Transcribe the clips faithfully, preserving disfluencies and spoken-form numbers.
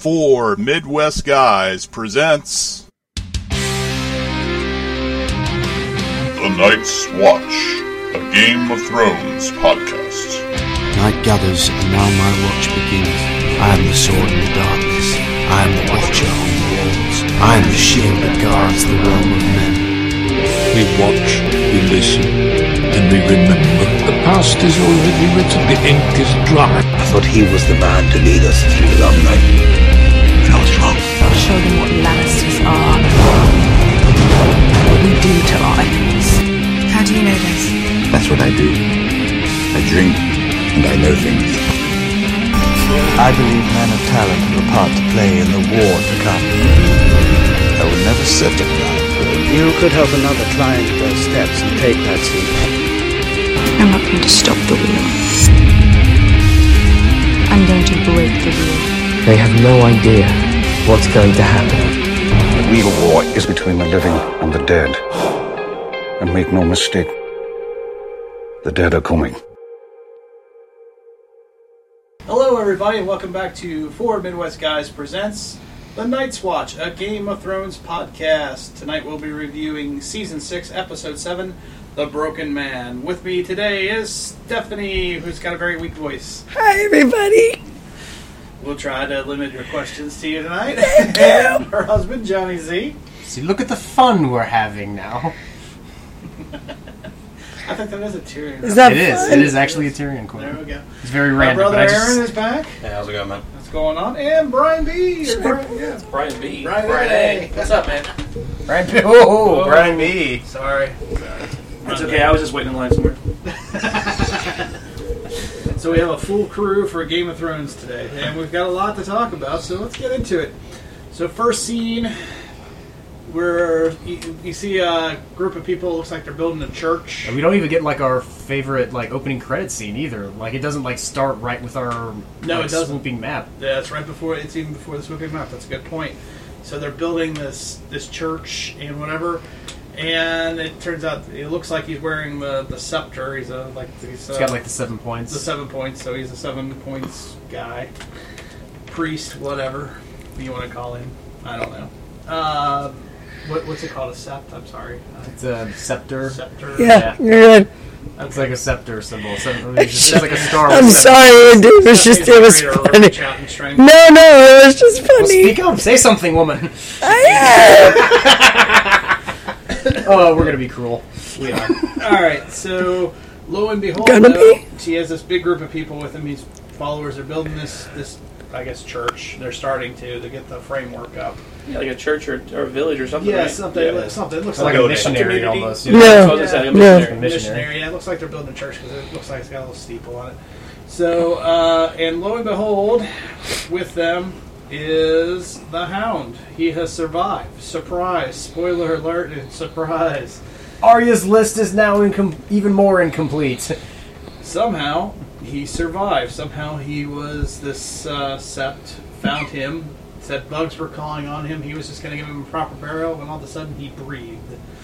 Four Midwest Guys presents The Night's Watch, a Game of Thrones podcast. Night gathers, and now my watch begins. I am the sword in the darkness. I am the watcher on the walls. I am the shield that guards the realm of men. We watch, we listen, and we remember. The past is already written, the ink is dry. I thought he was the man to lead us through the long night. And I was wrong. I'll show them what Lannisters are. What we do to our enemies. How do you know this? That's what I do. I drink, and I know things. I believe men of talent have a part to play in the war to come. I will never sit and lie. You could help another climb those steps and take that seat. I'm not going to stop the wheel. I'm going to break the wheel. They have no idea what's going to happen. The real war is between the living and the dead. And make no mistake, the dead are coming. Hello everybody and welcome back to Four Midwest Guys presents The Night's Watch, a Game of Thrones podcast. Tonight we'll be reviewing Season six, Episode seven, The Broken Man. With me today is Stephanie, who's got a very weak voice. Hi everybody. We'll try to limit your questions to you tonight. And her husband, Johnny Z. See, look at the fun we're having now. I think that is a Tyrion. Is that It fun? is. It is actually a Tyrion quote. There we go. It's very My random. brother but I just... Aaron is back. Hey, how's it going, man? What's going on? And Brian B. Or Brian, yeah. Brian B. Brian Brian A. A. What's up, man? Brian B. Oh, Brian B. Sorry. It's okay, I was just waiting in line somewhere. So we have a full crew for Game of Thrones today, and we've got a lot to talk about, so let's get into it. So first scene, where you, you see a group of people, looks like they're building a church. And we don't even get like our favorite like opening credit scene either. Like it doesn't like start right with our No, like, it doesn't. swooping map. Yeah, it's right before, it's even before the swooping map, that's a good point. So they're building this this church and whatever, and it turns out, it looks like he's wearing the, the scepter, he's a, like, he's, uh, It's got like the seven points. the seven points, so he's a seven points guy. Priest, whatever you want to call him. I don't know. Uh, what, what's it called? A sept? I'm sorry. Uh, It's a scepter. scepter. Yeah, you're good. It's like a scepter symbol. Seven, it's, just, it's like a star. I'm with seven- sorry, it was just, it was funny. No, no, it was just Well, funny. speak up. Say something, woman. I Oh, we're gonna be cruel. We are. Alright, so lo and behold, Gonna though, be? he has this big group of people with him. His followers are building this, this, I guess, church. They're starting to to get the framework up. Yeah, like a church or, or a village or something. Yeah, right? something. Yeah. Something. It looks It's like like, a missionary community. almost. Yeah. You know? That's what I was gonna say, like a Yeah. missionary. missionary. Yeah, it looks like they're building a church because it looks like it's got a little steeple on it. So, uh, and lo and behold, with them is the Hound. He has survived. Surprise! Spoiler alert! And surprise! Arya's list is now incom- even more incomplete. Somehow he survived. Somehow he was this uh, sept found him. Said bugs were calling on him. He was just going to give him a proper burial, and all of a sudden he breathed.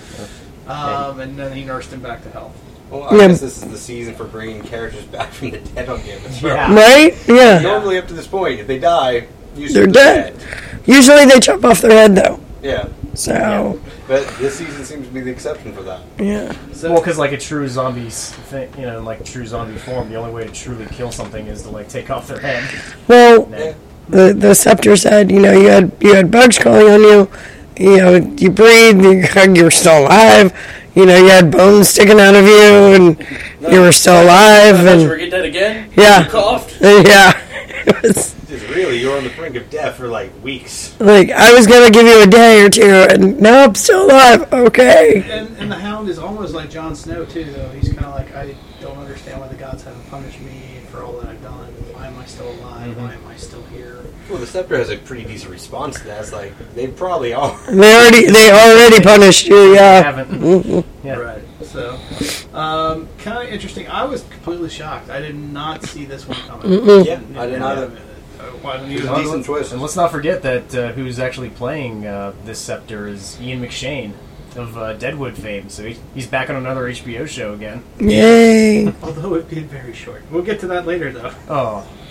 Um, and then he nursed him back to health. Well, I Yeah. guess this is the season for bringing characters back from the dead on Game of Thrones. Yeah. Right? Yeah. Normally, up to this point, if they die, usually They're dead. Usually they chop off their head, though. Yeah. So, But this season seems to be the exception for that. yeah. So, Well, because like a true zombie thing, you know, like true zombie form, the only way to truly kill something is to like take off their head. Well, Then- the the scepter said, you know, you had you had bugs calling on you. You know, you breathed. You, you were still alive. You know, you had bones sticking out of you, and you were still alive. I thought you And were getting dead again? Yeah. You coughed? yeah, it was Just really, you're on the brink of death for like weeks. like I was gonna give you a day or two, and no, I'm still alive. Okay. and, and the Hound is almost like Jon Snow too. Though he's kind of like, I don't understand why the gods haven't punished me for all that I've done. Why am I still alive? Mm-hmm. Why am I still here? Well, the Scepter has a pretty decent response to that. It's like, they probably are. They already they already punished you. I Yeah. haven't. Mm-hmm. Yeah. Right. So, um, kind of interesting. I was completely shocked. I did not see this one coming. Mm-mm. Yeah, I didn't either. Uh, why don't It was you- a decent twist. And let's not forget that uh, who's actually playing uh, this scepter is Ian McShane of uh, Deadwood fame. So he, he's back on another H B O show again. Yay. Although it did very short. We'll get to that later, though. Oh,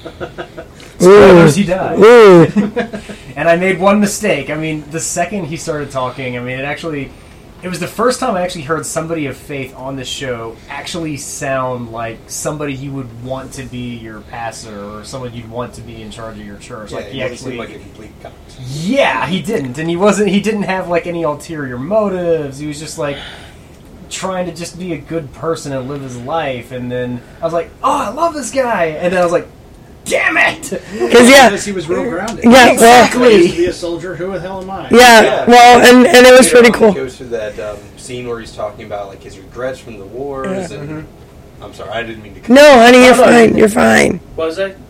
Spoilers, he died. Ooh. And I made one mistake. I mean, the second he started talking, I mean, it actually... It was the first time I actually heard somebody of faith on the show actually sound like somebody you would want to be your pastor or someone you'd want to be in charge of your church. Yeah, like he, he doesn't actually, seem like a complete cunt. yeah, he didn't, and he wasn't. He didn't have like any ulterior motives. He was just like trying to just be a good person and live his life. And then I was like, oh, I love this guy. And then I was like, damn it! Because yeah, because he was real grounded. Yeah, exactly. well, I used to be a soldier. Who the hell am I? Yeah, yeah. well, and, and it was Later pretty on, cool. He goes through that um, scene where he's talking about like his regrets from the wars. Yeah. And Mm-hmm. I'm sorry, I didn't mean to. No, honey, you're fine. You're fine. What was that?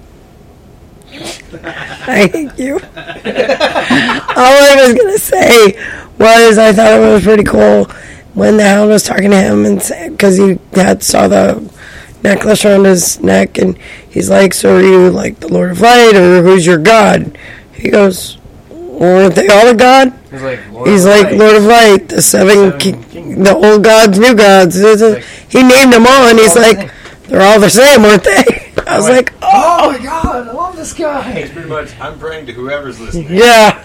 I hate you. All I was gonna say was I thought it was pretty cool when the Hound was talking to him, and because he had saw the necklace around his neck, and he's like, "So are you like the Lord of Light, or who's your god?" He goes, "Well, aren't they all a god?" He's like, Lord he's of like Light. Lord of Light, the seven, Seven ki- kingdoms. the old gods, new gods. Like, he named them all, and he's all the like, same. "They're all the same, aren't they?" I was like, oh my god, I love this guy. It's pretty much, I'm praying to whoever's listening. "Yeah."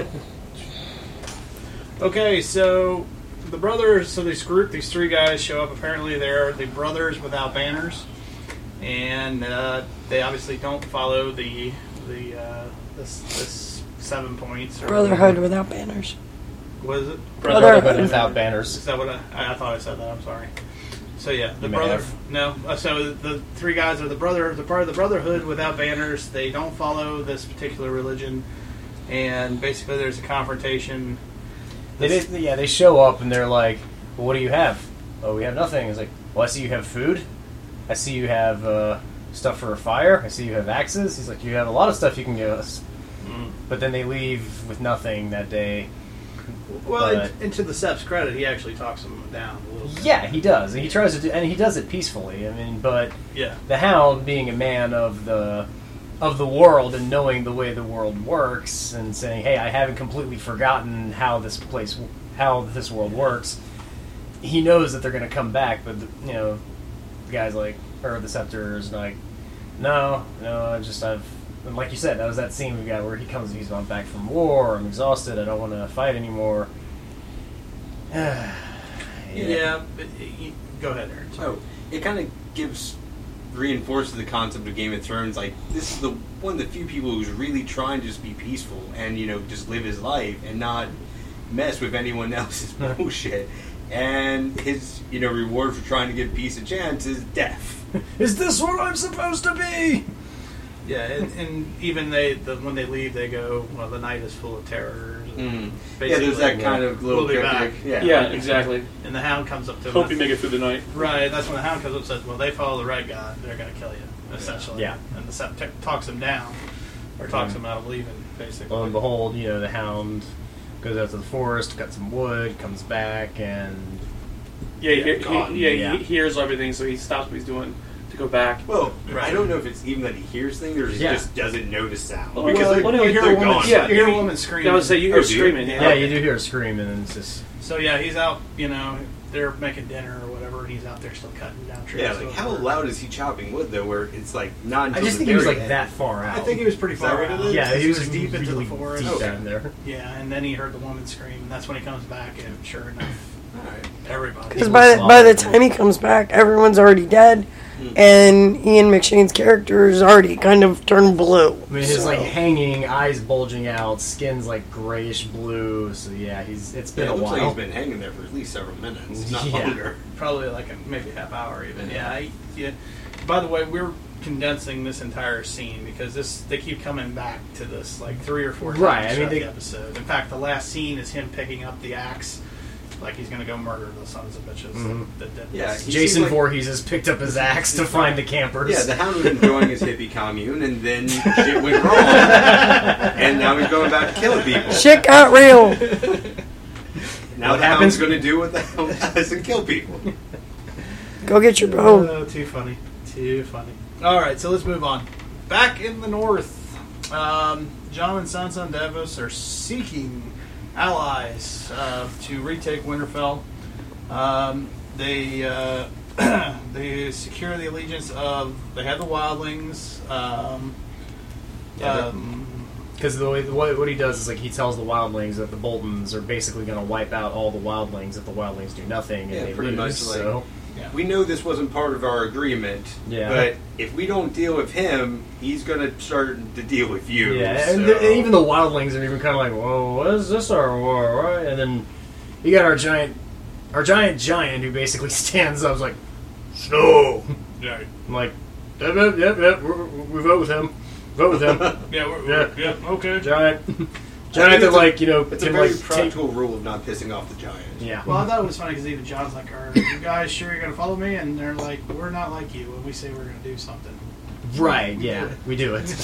Okay, so the brothers, so this group, these three guys show up. Apparently, they're the Brothers Without Banners, and uh, they obviously don't follow the the uh, this, this seven points. Or Brotherhood without banners. What is it? Brotherhood Without Banners. Is that what I, I thought I said that? I'm sorry. So yeah, the You may brother. have. No, uh, so the three guys are the brother, the part of the Brotherhood Without Banners. They don't follow this particular religion, and basically there's a confrontation. They did, yeah, they show up and they're like, well, what do you have? Oh, we have nothing. It's like, well, I see you have food. I see you have uh, stuff for a fire. I see you have axes. He's like, you have a lot of stuff you can give us. Mm. But then they leave with nothing that day. Well, But- and, and to the Sepp's credit, he actually talks them down a little bit. Yeah, he does. And he tries to do, and he does it peacefully. I mean, but Yeah. the Hound, being a man of the of the world and knowing the way the world works, and saying, "Hey, I haven't completely forgotten how this place, how this world works." He knows that they're going to come back, but the, you know, the guys like, or the Scepter's like, "No, no, I just I've." And like you said, that was that scene we got where he comes, he's gone back from war. I'm exhausted. I don't want to fight anymore. Yeah, yeah but you, go ahead, Aaron. Oh, it kind of gives reinforces the concept of Game of Thrones. Like, this is the one of the few people who's really trying to just be peaceful and, you know, just live his life and not mess with anyone else's bullshit. And his, you know, reward for trying to give peace a chance is death. Is this where I'm supposed to be? Yeah, and, and even they, the, when they leave, they go, "Well, the night is full of terrors." Mm. Yeah, there's that kind of little we'll be back. cryptic- yeah. Yeah, exactly. And the Hound comes up to him. Hope you make it through the night. Right, that's when the Hound comes up and says, "Well, they follow the Red God, they're going to kill you," essentially. Yeah. And the Sepp t- talks him down, or talks Mhm. him out of leaving, basically. Lo and behold, you know, the Hound goes out to the forest, cuts some wood, comes back, and Yeah, he, Yeah, he- gone. yeah, Yeah. he hears everything, so he stops what he's doing to go back. Well, I don't know if it's even that he hears things or he Yeah. just doesn't know the sound. Well, because well, they're, well, no, they're you hear a woman- gone. yeah, You hear a woman screaming. Yeah, I would say you hear Oh, do you? screaming. yeah, Yeah, you do hear a scream, and then it's just So yeah, he's out. You know, they're making dinner or whatever, and he's out there still cutting down trees. Yeah, like how loud is he chopping wood though? Where it's like not. I Until just the think he was very like end. that far out. I think he was pretty Is that far what it out. is? Yeah, he was deep into really the forest. deep Okay. down there. Yeah, and then he heard the woman scream, and that's when he comes back, and sure enough, everybody. Because by, the- by the time he comes back, everyone's already dead, and Ian McShane's character is already kind of turned blue. I mean, his So- like hanging, eyes bulging out, skin's like grayish blue. So yeah, he's it's been Yeah, it a looks while. like he's been hanging there for at least several minutes, not Yeah. longer. Probably like a, maybe a half hour even. Yeah. I, yeah. By the way, we're condensing this entire scene because this they keep coming back to this like three or four times Right, I mean, throughout they- the episode. In fact, the last scene is him picking up the axe, like he's going to go murder the sons of bitches. Mhm. That, that, Yeah, he Jason seems like- Voorhees has picked up his axe to find the campers. Yeah, the Hound was enjoying his hippie commune, and then shit went wrong, and now he's going back to killing people. Shit got real. Now What the happens- Hound's going to do what the Hound does and kill people. Go get your bone. Oh, too funny. Too funny. All right, so let's move on. Back in the north, um, Jon and Sansa and Davos are seeking allies uh, to retake Winterfell. Um, they uh, they secure the allegiance of. They have the wildlings. Um, Yeah, um, Because the way what, what he does is like he tells the wildlings that the Boltons are basically going to wipe out all the wildlings if the wildlings do nothing and Yeah, they pretty lose. much. Like, so we know this wasn't part of our agreement. Yeah. But if we don't deal with him, he's going to start to deal with you. yeah, so. and, the, and even the wildlings are even kind of like, whoa, what is this our war? Right? And then you got our giant, our giant giant who basically stands up, is like, Snow. Yeah. I'm like, yep, yep, yep, yep. We, we vote with him. Vote with him. yeah, we're, yeah, we're, yeah, okay. Giant. I think Giant that, it's a- like, you know, it's a can, very like, practical rule of not pissing off the giant. Yeah. Well, I thought it was funny because even John's like, "Are you guys sure you're going to follow me?" And they're like, "We're not like you when we say we're going to do something." Right, We yeah, do it. we do it.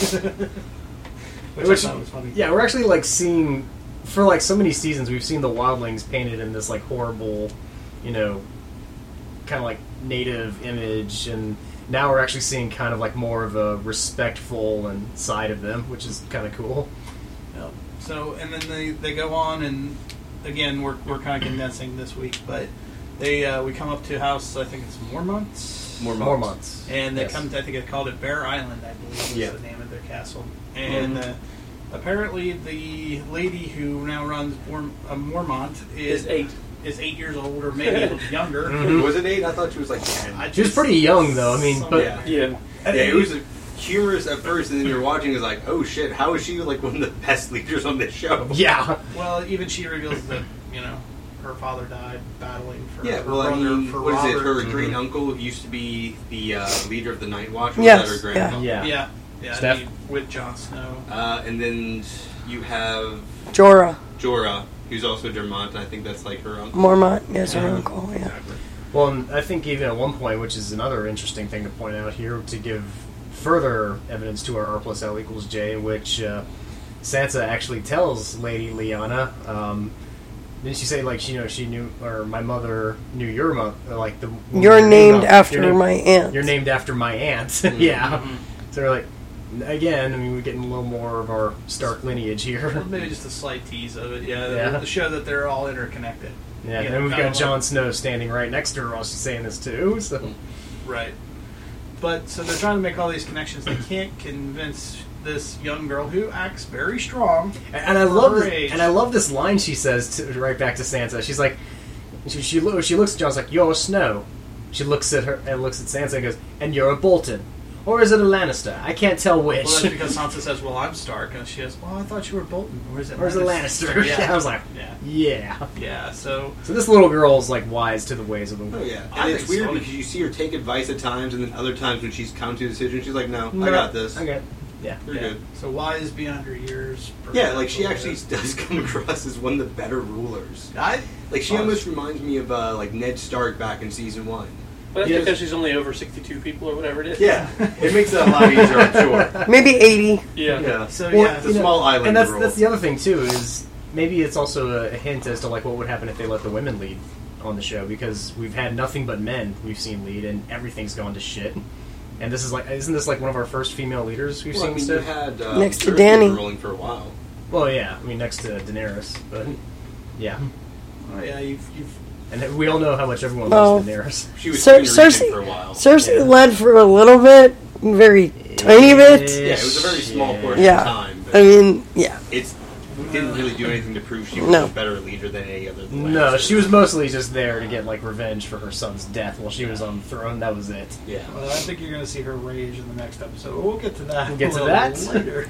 Which, Which- I thought was funny. Yeah, we're actually like seeing for like so many seasons we've seen the wildlings painted in this like horrible, you know, kind of like native image, and now we're actually seeing kind of like more of a respectful and side of them, which is kind of cool. Yep. So, and then they, they go on, and again, we're, we're kind of condensing this week, but they uh, we come up to house, I think it's Mormonts. Mormonts. Mormonts. And they Yes. come to, I think they called it Bear Island, I believe was Yeah. the name of their castle. And Mhm. uh, apparently the lady who now runs Mor- uh, Mormont is, Is eight. is eight years old, or maybe a little younger. Mhm. Was it eight? I thought she was like ten. I She was just- pretty young though. I mean, some- but Yeah. Yeah. Yeah, it was humorous at first, and then you're watching is like, oh shit, how is she like one of the best leaders on this show? yeah, Well, even she reveals that, you know, her father died battling for Yeah, her well, I brother, mean, for what is it? Robert. Her great uncle used to be the uh, leader of the Night Watch. Or Yes, was that her yeah. grand yeah, Yeah, yeah, Steph? he- with Jon Snow. Uh, and then you have Jorah. Jorah, who's also Dermont. I think that's like her uncle. Mormont, yes, her uncle, yeah. Well, and I think even at one point, which is another interesting thing to point out here, to give further evidence to our R plus L equals J, in which uh, Sansa actually tells Lady Lyanna, um, didn't she say, like, she, you know, she knew, or my mother knew your mother, like, the... You're named you're after named- my aunt. You're named after my aunt, yeah. So we're like, again, I mean, we're getting a little more of our Stark lineage here. Well, maybe just a slight tease of it, yeah, Yeah. to show that they're all interconnected. Yeah, You and know, then we've kinda got like- Jon Snow standing right next to her while she's saying this too, so... Right. But, so they're trying to make all these connections. They can't convince this young girl who acts very strong. And I for love her this, age. and I love this line she says to, right back to Sansa. She's like, she she, lo- she looks at Jon's like, "You're Snow." She looks at her and looks at Sansa and goes, "And you're a Bolton, or is it a Lannister? I can't tell which." Well, that's because Sansa says, "Well, I'm Stark," and she goes, "Well, I thought you were Bolton, or is it Or is it Lannister? Yeah, I was like, yeah, yeah. yeah." So, So this little girl's like wise to the ways of the Oh world. yeah, I and it's think weird so. because you see her take advice at times, and then other times when she's come to a decision, she's like, "No, No, I got this. Okay. Yeah. You're yeah. good." So wise beyond her years. Yeah, like she actually perhaps. does come across as one of the better rulers. I Like she Oh, almost reminds me of uh, like Ned Stark back in season one. But that's Yeah. because she's only over sixty-two people or whatever it is. Yeah, it makes it a lot easier, I'm sure. Maybe eighty. Yeah. Yeah, So Well, yeah, it's a you know, small island and that's rule. that's the other thing too is maybe it's also a hint as to like what would happen if they let the women lead on the show, because we've had nothing but men we've seen lead and everything's gone to shit. And this is like, isn't this like one of our first female leaders we've Well, I seen? mean, Steph? you had uh, Next to Cersei Dany. ruling for a while. Well, yeah, I mean next to Daenerys, but yeah, oh, yeah, you've, you've and we all know how much everyone Oh. loves Daenerys. She was Cer- Queen Regent Cersei, for a while. Cersei Yeah. led for a little bit, very tiny bit. Yeah, it was a very small Yeah. portion Yeah. of time. But I mean, yeah. it's it didn't really do anything to prove she was No. a better leader than any other. No, Lannister. she was mostly just there to get like revenge for her son's death while she was on the throne. That was it. Yeah. well, I think you're going to see her rage in the next episode. We'll get to that. We'll get a to little that. later.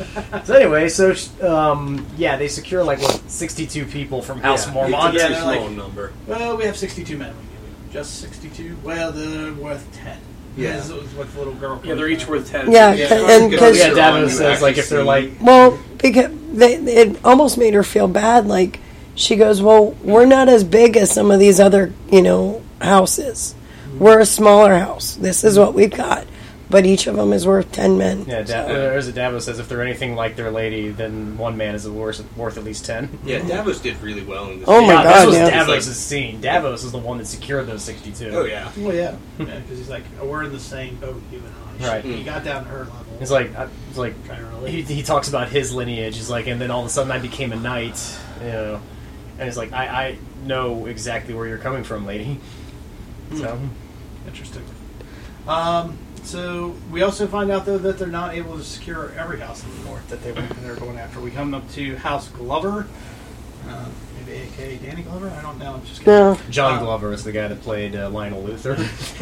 So anyway, so um, yeah, they secure like what sixty-two people from House Yeah, Mormont. It's a Yeah, very like- small number. Well, we have sixty-two men. We give you just sixty-two. Well, they're worth ten. Yeah. This is what the little girl. Yeah, they're each worth ten. Yeah, Yeah, ca- and because because Yeah, you're Davos on, you says like actually if they're see- like, well, because they, it almost made her feel bad. Like she goes, "Well, we're not as big as some of these other, you know, houses. We're a smaller house. This is what we've got, but each of them is worth ten men." yeah, da- uh, there's a Davos says if they're anything like their lady, then one man is worth worth at least ten. Yeah, Davos did really well in this. Oh my yeah, God, This was yeah. Davos' Like- scene. Davos is the one that secured those sixty-two. Oh yeah. Well, yeah, because he's like, oh, we're in the same boat, you and I. Right. He got down to her level. It's like, uh, it's like Trying to relate. he, he talks about his lineage. He's like, and then all of a sudden I became a knight, you know, and he's like, I, I know exactly where you're coming from, lady. So, Interesting. Um, so we also find out though that they're not able to secure every house anymore that they were they're going after. We come up to House Glover, uh, maybe A K A Danny Glover. I don't know. I'm just kidding. No. John Uh, Glover is the guy that played uh, Lionel Luthor.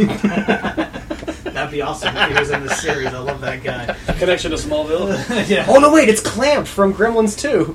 That'd be awesome if he was in this series. I love that guy. Connection to Smallville. Yeah. Oh no, wait, it's Clamp from Gremlins two.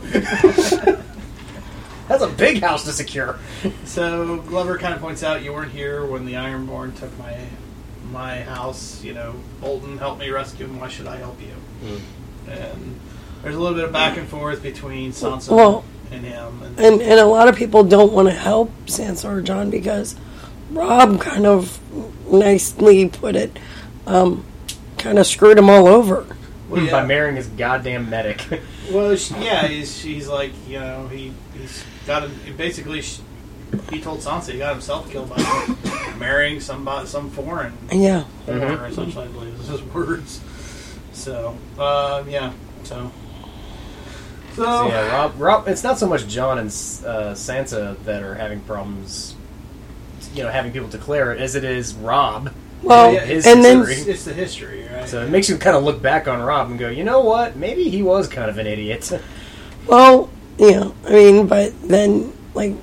That's a big house to secure. So Glover kind of points out, you weren't here when the Ironborn took my my house. You know, Bolton helped me rescue him. Why should I help you? Mm. And there's a little bit of back and forth between Sansa Well, and him. And, And and a lot of people don't want to help Sansa or John because Rob kind of nicely put it, um, kind of screwed him all over. Well, yeah. By marrying his goddamn medic. Well, she, yeah, he's, he's like, you know, he, he's got him, basically, she, he told Sansa he got himself killed by marrying somebody, some foreign. Yeah. Foreign, Mm-hmm. essentially, I believe is his words. So, uh, yeah, so. So, So yeah, Rob, Rob. It's not so much John and uh, Sansa that are having problems, you know, having people declare it, as it is Rob. Well, his and then- history. it's, it's the history, right? So it makes you kind of look back on Rob and go, you know what? Maybe he was kind of an idiot. Well, yeah, I mean, but then, like,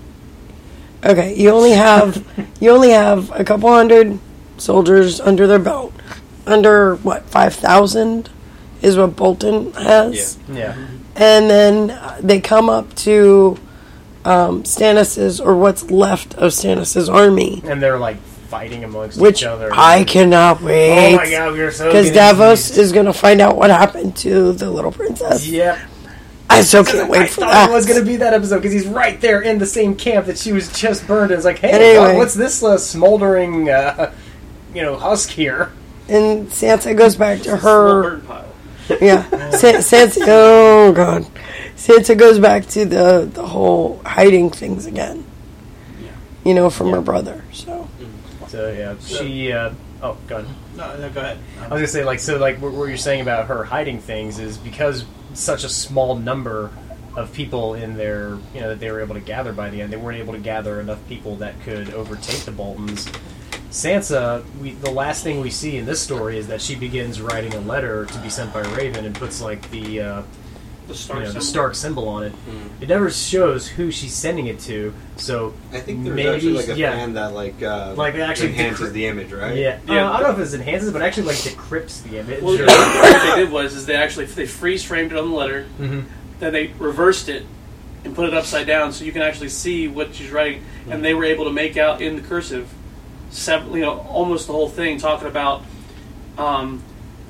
okay, you only have you only have a couple hundred soldiers under their belt. Under what, five thousand is what Bolton has. Yeah. And then uh, they come up to um, Stannis's, or what's left of Stannis's army, And they're like fighting amongst which each other. I cannot wait. Oh my god, we're so because getting Davos confused. is going to find out what happened to the little princess. Yep. I so can't wait I for thought that. it was going to be that episode because he's right there in the same camp that she was just burned. And it's like, hey, And anyway- what- what's this uh, smoldering, uh, you know, husk here? And Sansa goes back to Small her. burn pile. Yeah, San- Sansa. Oh god, Sansa goes back to the the whole hiding things again. You know, from her brother. So So yeah, she. Uh, oh, go ahead. No, no, go ahead. I was gonna say, like, so, like, what, what you're saying about her hiding things is because such a small number of people in their, you know, that they were able to gather by the end, they weren't able to gather enough people that could overtake the Boltons. Sansa, we, the last thing we see in this story is that she begins writing a letter to be sent by Raven and puts like the uh, The Stark you know, the symbol. Stark symbol on it. Mm. It never shows who she's sending it to, so I think there's maybe actually like a yeah, fan that like uh, like it actually enhances decrypt- the image, right? Yeah, Yeah. Uh, I don't know if it enhances, but actually like decrypts the image. Well, or- what they did was is they actually they freeze framed it on the letter, Mhm. then they reversed it and put it upside down so you can actually see what she's writing, and they were able to make out in the cursive, seven, you know, almost the whole thing talking about, um,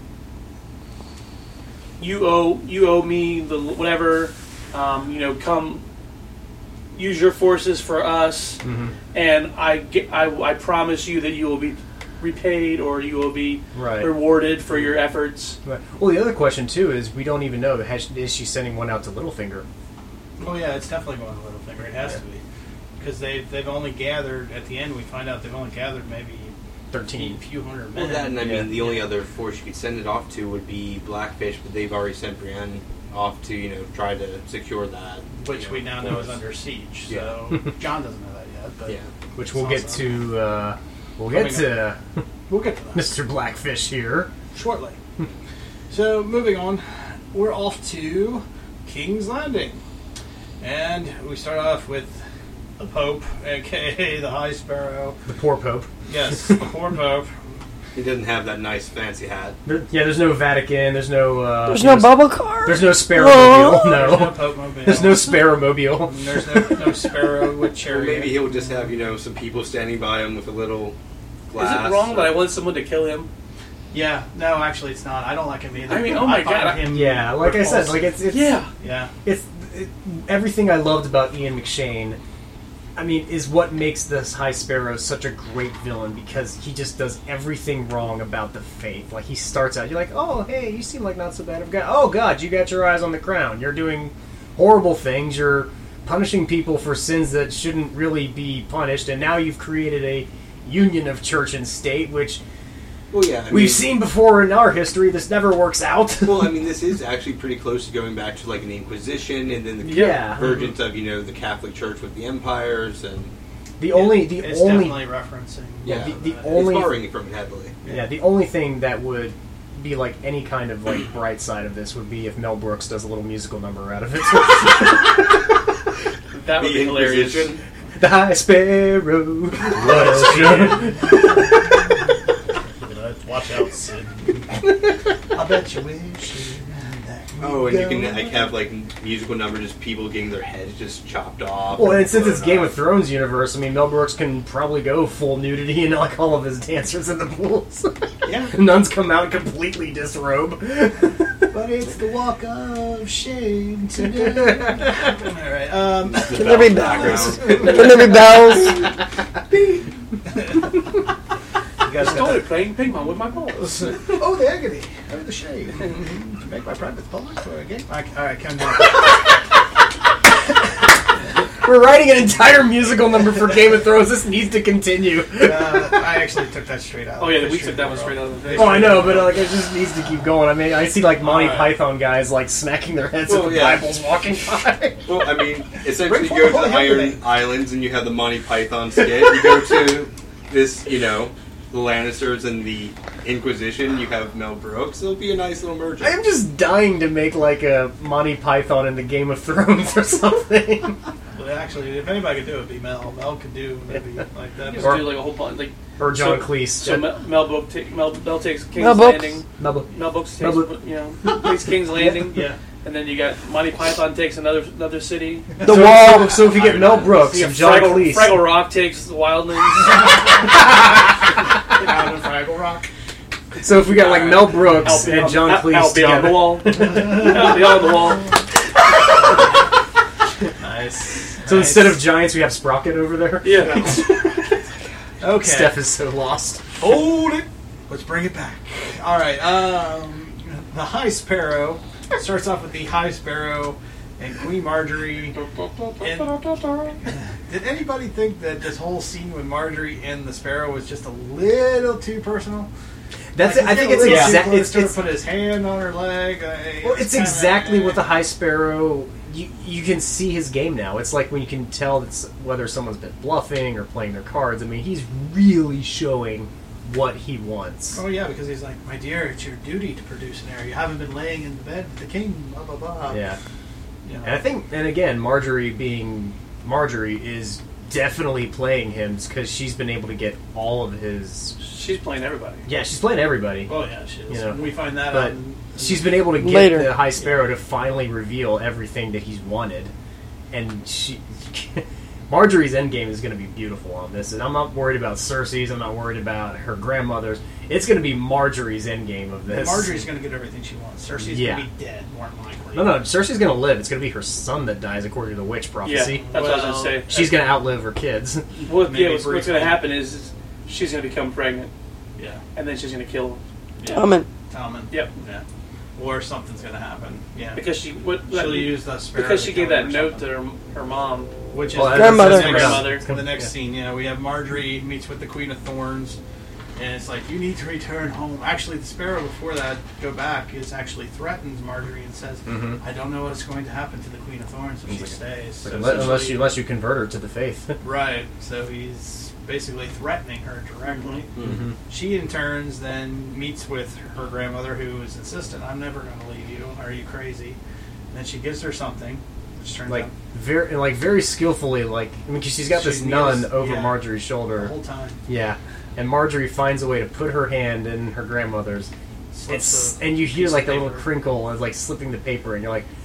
you owe you owe me the whatever, um, you know, come use your forces for us, Mhm. and I, get, I I promise you that you will be repaid or you will be Right. rewarded for your efforts. Right. Well, the other question too is we don't even know has, is she sending one out to Littlefinger? Oh yeah, it's definitely going to Littlefinger. It has Yeah. to be because they've they've only gathered at the end. We find out they've only gathered maybe Thirteen. a few hundred Well, men. that and I Yeah. mean the only other force you could send it off to would be Blackfish, but they've already sent Brienne off to you know try to secure that, which you we now know is force. under siege. Yeah. So John doesn't know that yet. But Yeah. Which we'll get to. Uh, we'll get Coming to we'll get to that Mister Blackfish here. shortly. So moving on, we're off to King's Landing, and we start off with the Pope, aka the High Sparrow. The poor Pope. Yes, the poor Pope. He doesn't have that nice fancy hat. There, yeah, there's no Vatican. There's no. Uh, there's no bubble car. There's no Sparrow-mobile. Oh. There's no No. Pope mobile. There's no Sparrow-mobile. And there's no, no Sparrow with Or chariot. maybe he'll just have you know some people standing by him with a little glass. Is it wrong or- that I want someone to kill him? Yeah, no, actually, it's not. I don't like him either. I mean, oh my find God. him Yeah, like I said, repulsive. like it's it's Yeah. yeah. it's it, everything I loved about Ian McShane. I mean, is what makes this High Sparrow such a great villain because he just does everything wrong about the faith. Like he starts out, you're like, oh hey, you seem like not so bad of a guy. Oh God, you got your eyes on the crown. You're doing horrible things. You're punishing people for sins that shouldn't really be punished, and now you've created a union of church and state, which Well, yeah, I we've mean- seen before in our history. This never works out. Well, I mean, this is actually pretty close to going back to like an Inquisition, and then the Yeah. convergence of you know the Catholic Church with the empires, and The only, the it's only, definitely referencing. Yeah, the, the it's only, borrowing from it heavily. yeah, the only thing that would be like any kind of like bright side of this would be if Mel Brooks does a little musical number out of it. That would The be hilarious. Inquisition. The High Sparrow. What a Watch out, Sid. I bet you wish. Oh, and you can like have like musical numbers, just people getting their heads just chopped off. Well, and since it's Game of Thrones universe, I mean, Mel Brooks can probably go full nudity and like all of his dancers in the pools. Yeah, nuns come out completely disrobe. But it's the walk of shame today. All right. Um, Can there be bells? Can there be bells? You guys Totally playing ping pong with my balls. Oh, the agony. Oh, the shame. To make my private public for a game. All right, come down. We're writing an entire musical number for Game of Thrones. This needs to continue. Uh, I actually took that straight out. Oh yeah, we took that one straight out of the face. Oh, I know, but uh, like it just needs to keep going. I mean, I see like Monty Right. Python guys like smacking their heads Well, at the yeah. Bibles walking by. Well, I mean, essentially, Bring you go to forward the Holy Iron Heaven. Islands and you have the Monty Python skit. You go to this, you know, the Lannisters and the Inquisition. You have Mel Brooks. It'll be a nice little merge. I'm just dying to make like a Monty Python in the Game of Thrones or something. Well, actually, if anybody could do it, it'd be Mel. Mel could do maybe like that. Just do like a whole bunch, like Or John so, Cleese. So Mel, Mel, Book ta- Mel, Mel takes King's Mel Brooks. Landing. Mel Brooks. Mel Brooks Mel takes, Brooks. you know, takes King's Landing. Yeah. And then you got Monty Python takes another another city. The so, wall. So, so if you get Mel Brooks You and got John Fraggle, Cleese, Fraggle Rock takes the Wildlands. Out of Fraggle Rock. so if we got like Mel Brooks Out and beyond, John out, Cleese out beyond together, the wall. Out beyond the wall. Nice. so instead of giants, we have Sprocket over there. Yeah. Okay. Steph is so lost. Hold it. Let's bring it back. All right. Um, the High Sparrow starts off with the High Sparrow and Queen Marjorie. And did anybody think that this whole scene with Marjorie and the Sparrow was just a little too personal? That's Like, it. I he's think got a it's little too exactly. close It's, to her, it's, put his hand on her leg. Uh, well, was it's kinda, exactly eh. with the High Sparrow. You you can see his game now. It's like when you can tell that's whether someone's been bluffing or playing their cards. I mean, he's really showing what he wants. Oh yeah, because he's like, my dear, it's your duty to produce an heir. You haven't been laying in the bed with the king. Blah blah blah. Yeah. You know. And I think, and again, Marjorie being Marjorie is definitely playing him because she's been able to get all of his. She's playing everybody. Yeah, she's playing everybody. Oh yeah, she is. You know, And we find that but out. in- she's been able to get Later. the High Sparrow to finally reveal everything that he's wanted, and she. Marjorie's endgame is going to be beautiful on this, and I'm not worried about Cersei's. I'm not worried about her grandmother's. It's going to be Marjorie's endgame of this. Marjorie's going to get everything she wants. Cersei's Yeah. going to be dead, more than likely. No, no, Cersei's going to live. It's going to be her son that dies, according to the witch prophecy. Yeah, that's what I was Well, going to say. She's going to outlive her kids. What, Maybe yeah, what's, what's going briefly. to happen is, is she's going to become pregnant, Yeah. and then she's going to kill him. yeah. Tommen. Tommen. Yep. Yeah. Or something's going to happen. Yeah. Because she what, She'll that- use the Sparrow because to she gave kill that him or note to something. her, her mom. Which is Well, Grandmother. The next, Grandmother. the next Yeah. scene, yeah, we have Marjorie meets with the Queen of Thorns, and it's like, you need to return home. Actually, the Sparrow, before that, go back, is actually threatens Marjorie and says, Mhm. I don't know what's going to happen to the Queen of Thorns if she stays. So unless, unless essentially- you unless you convert her to the faith. Right, so he's basically threatening her directly. Mhm. She, in turns, then meets with her grandmother, who is insistent, I'm never going to leave you. Are you crazy? And then she gives her something, which turns like out very and like very skillfully, like I mean, 'cause she's got this She's nun needed- over yeah. Marjorie's the shoulder. whole time. Yeah, and Marjorie finds a way to put her hand in her grandmother's. Slips It's a and you hear piece like of the little paper. crinkle as like slipping the paper, and you're like,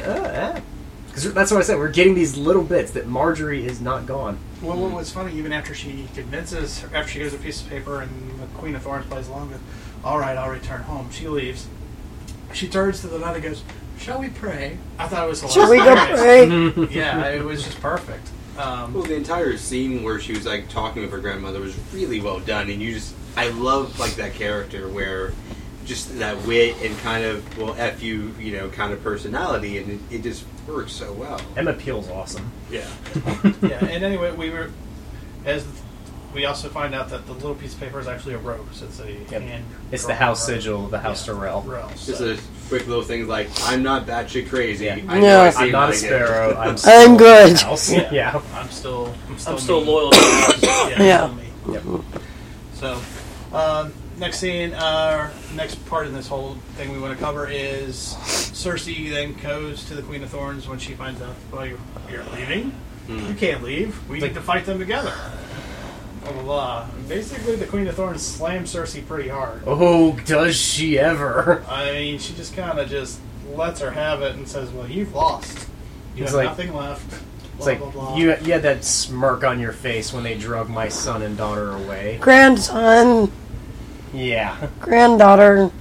because that's what I said. We're getting these little bits that Marjorie is not gone. Well, what was funny, even after she convinces, her, after she gives a piece of paper and the Queen of Thorns plays along with, all right, I'll return home. She leaves. She turns to the nun and goes, shall we pray? I thought it was hilarious. Shall we go pray? Yeah, it was just perfect. Um, Well, the entire scene where she was like talking with her grandmother was really well done, and you just I love like that character where just that wit and kind of well f you you know kind of personality, and it, it just works so well. Emma Peel's awesome. Yeah. Yeah, and anyway, we were, as we also find out that the little piece of paper is actually a rose. It's a Yep. hand. It's the drawn house rose. sigil of the House Yeah, Tyrell. rose, Just so- a quick little things like, I'm not batshit crazy. Yeah. I know Yeah. I saved I'm not my a sparrow. I'm, I'm good. Yeah. yeah. I'm still. I'm still, I'm still me. loyal to the house. Yeah. Yeah. I'm still me. Yep. So, um, next scene, uh, next part in this whole thing we want to cover is Cersei then goes to the Queen of Thorns when she finds out, well, you're, you're leaving? Mm. You can't leave. We need to fight them together. Blah, blah, blah. Basically, the Queen of Thorns slams Cersei pretty hard. Oh, does she ever? I mean, she just kind of just lets her have it and says, well, you've lost. You It's have like- nothing left. It's Blah, like blah, blah. you, you had that smirk on your face when they drug my son and daughter away. Grandson, Yeah. granddaughter.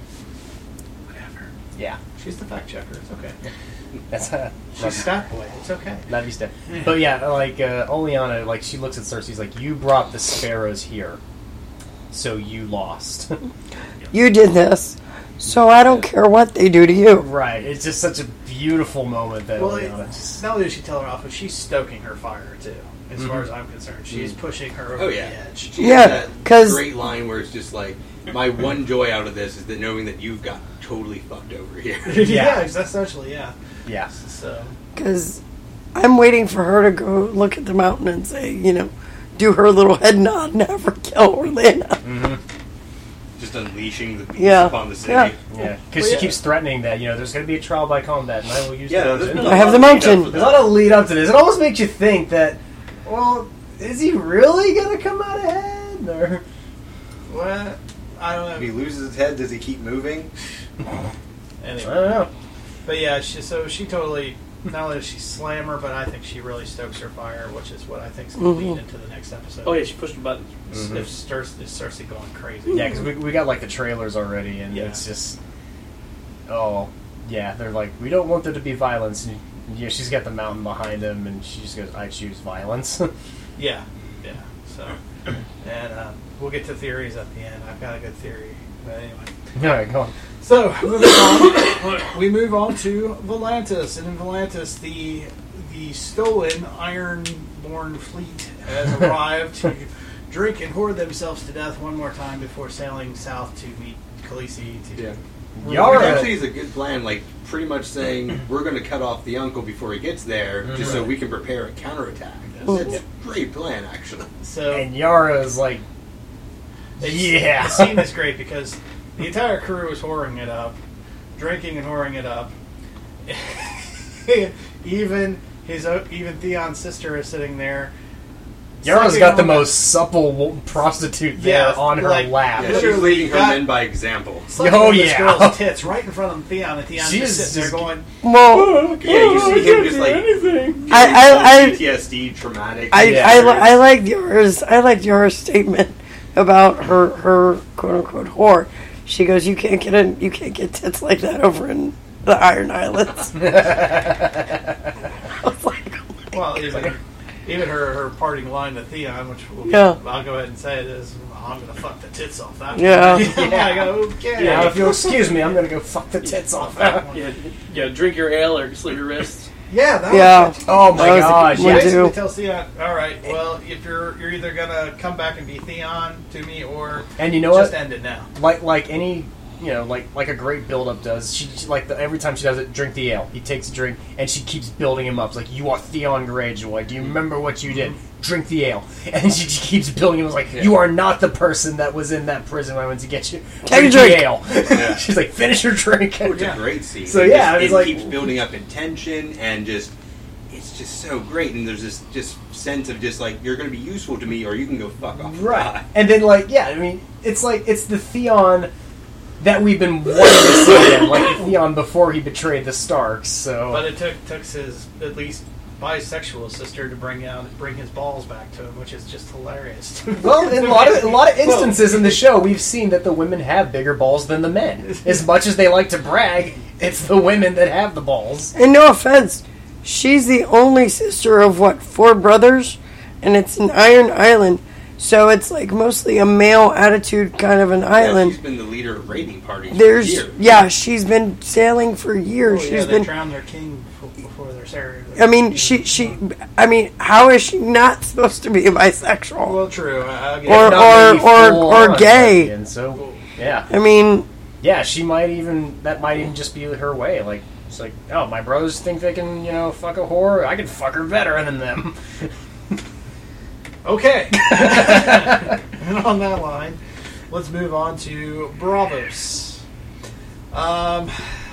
Yeah. She's the fact checker. It's okay. That's a She's stat boy. It's okay. Not be step. But yeah, like uh, Oleana, like she looks at Cersei's like, you brought the sparrows here, so you lost. You did this, so I don't care what they do to you. Right. It's just such a beautiful moment that Well, Oleana it, just. not only does she tell her off, but she's stoking her fire too. As far Mhm. as I'm concerned, she's Mhm. pushing her over Oh yeah, the edge. she Yeah, has that 'cause- great line where it's just like, my one joy out of this is that knowing that you've got totally fucked over here. yeah, essentially, yeah. Yeah. So Because I'm waiting for her to go look at the mountain and say, you know, do her little head nod and have her kill Orlando. Mm-hmm. Just unleashing the beast Yeah. upon the city. Yeah. Yeah, because Well, she yeah. kee's threatening that, you know, there's going to be a trial by combat, and I will use Yeah, the there's mountain. been a I have lot the of lead up mountain. to There's a that. lot of lead up to this. It almost makes you think that, well, is he really going to come out ahead? Or what? I don't If he know. loses his head, does he keep moving? Anyway, I don't know. but yeah, she, so she totally. Not only does she slam her, but I think she really stokes her fire, which is what I think is going to Mhm. lead into the next episode. Oh yeah, she pushed the button. Mhm. If Cersei, is Cersei going crazy? Yeah, because we, we got, like, the trailers already, and Yeah. it's just, oh, yeah, they're like, we don't want there to be violence. And, yeah, she's got the mountain behind him, and she just goes, I choose violence. Yeah, yeah. So, and uh, we'll get to theories at the end. I've got a good theory, but anyway. All right, go on. So moving on, we move on to Volantis, and in Volantis, the the stolen Ironborn fleet has arrived to drink and whore themselves to death one more time before sailing south to meet Khaleesi. To Yeah. Yara- Which actually is a good plan, like, pretty much saying, we're going to cut off the uncle before he gets there, just so Right. we can prepare a counterattack. Yes. That's a great plan, actually. So And Yara's like, It's- yeah. The scene is great because the entire crew is whoring it up, drinking and whoring it up. even his o- even Theon's sister is sitting there. Yara's sucking got the on most supple wo- prostitute there Yeah, on her like- lap. Yeah, she's Literally leading her got- men by example. sucking Oh, on this yeah. girl's tits right in front of Theon, and Theon's She just is sitting there just- going, Well, Yeah, you see him just like anything. I, I, I, P T S D, traumatic. I, Yeah. I, li- I liked yours. I liked your statement about her, her quote unquote whore. She goes, "You can't get in, you can't get tits like that over in the Iron Islands." I was like, oh my Well, God. even, even her, her parting line to Theon, which we'll, Yeah. I'll go ahead and say it is, I'm going to fuck the tits off that Yeah. one. yeah. I go, okay. Yeah, if you'll excuse me, I'm gonna go fuck the tits off. Yeah, yeah. Drink your ale or slit your wrists. Yeah, that Yeah. was it. Oh my That was a gosh! good She one, Yes. basically too. tells Theon, all right, well, if you're you're either gonna come back and be Theon to me, or And you know just what? end it now. Like like any you know like like a great build up does. She, she like the, every time she does it, drink the ale. He takes a drink and she keeps building him up. It's like, you are Theon Greyjoy. Do you remember what you did? Drink the ale. And she just keeps building him. It's like, you are not the person that was in that prison when I went to get you. Take a Drink drink. the ale. Yeah. She's like, finish your drink. Oh, it's Yeah. a great scene. So, It yeah, just- I was it like- keeps building up in tension and just it's just so great. And there's this just sense of just like, you're going to be useful to me, or you can go fuck off. and Right. die. And then, like, yeah, I mean, it's like, it's the Theon that we've been wanting to see again. Like the Theon before he betrayed the Starks, so. But it took took his at least bisexual sister to bring out bring his balls back to him, which is just hilarious. Well, in a lot of a lot of instances in the show, we've seen that the women have bigger balls than the men. As much as they like to brag, it's the women that have the balls. And no offense, she's the only sister of what, four brothers, and it's an Iron Island, so it's like mostly a male attitude kind of an Yeah, island. she's been the leader of raiding parties There's for years. yeah, she's been sailing for years. Oh, yeah, she's they been. drowned their king before, before their Sarah. I mean, she she. I mean, how is she not supposed to be bisexual Well, true. I, I or Not maybe or or, full or on gay? lesbian, so yeah. I mean, yeah, she might even that might even just be her way. Like it's like, oh, my brothers think they can, you know, fuck a whore. I can fuck her better than them. Okay. And on that line, let's move on to Bravos. Um,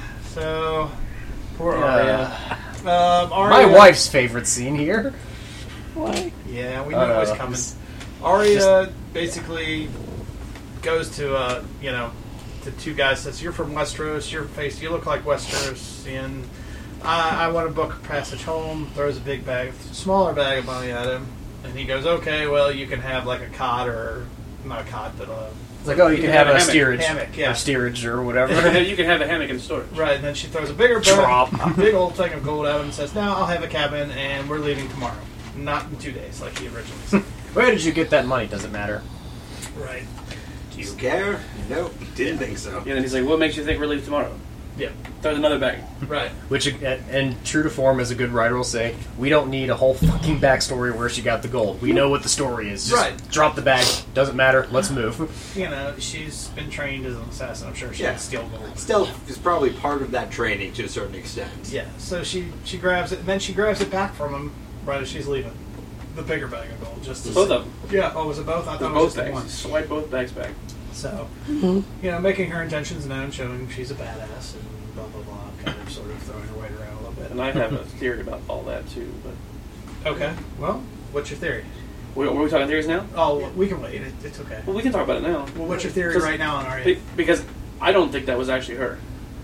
so poor Arya. Uh, um, Arya. My wife's favorite scene here. Why? Yeah, we knew Uh, it was coming. Arya basically goes to, uh, you know, to two guys. Says, "You're from Westeros. Your face, you look like Westerosian. I, I want to book a passage home." Throws a big bag, smaller bag of money at him, and he goes, "Okay, well, you can have like a cot or not a cot, but a." It's like, oh, you, you can, can have, have a, a steerage, hammock, yeah. or steerage or whatever. You can have a hammock in storage. Right, and then she throws a bigger Drop. bag, a big old thing of gold at him and says, "Now I'll have a cabin, and we're leaving tomorrow, not in two days, like he originally said." Where did you get that money? Doesn't matter. Right. Do you care? Nope. Didn't think so. Yeah, and he's like, "What makes you think we're leaving tomorrow?" Yeah. Throws another bag. Right. Which, and true to form, as a good writer will say, we don't need a whole fucking backstory where she got the gold. We know what the story is. Just right. Drop the bag. Doesn't matter. Let's move. You know, she's been trained as an assassin. I'm sure she Yeah. can steal gold. Stealth is probably part of that training to a certain extent. Yeah. So she she grabs it, and then she grabs it back from him right as she's leaving. The bigger bag of gold. Just to both see. of them. Yeah. Oh, was it both? I thought it was both just the bags. one. Swipe both bags back. So, Mm-hmm. you know, making her intentions known, showing she's a badass, and blah blah blah, kind of sort of throwing her weight around a little bit. And I have a theory about all that too. But okay, well, what's your theory? Were, were we talking theories now? Oh, we can wait. It, it's okay. Well, we can talk about it now. Well, what's your theory right now on Arya? Be- because I don't think that was actually her.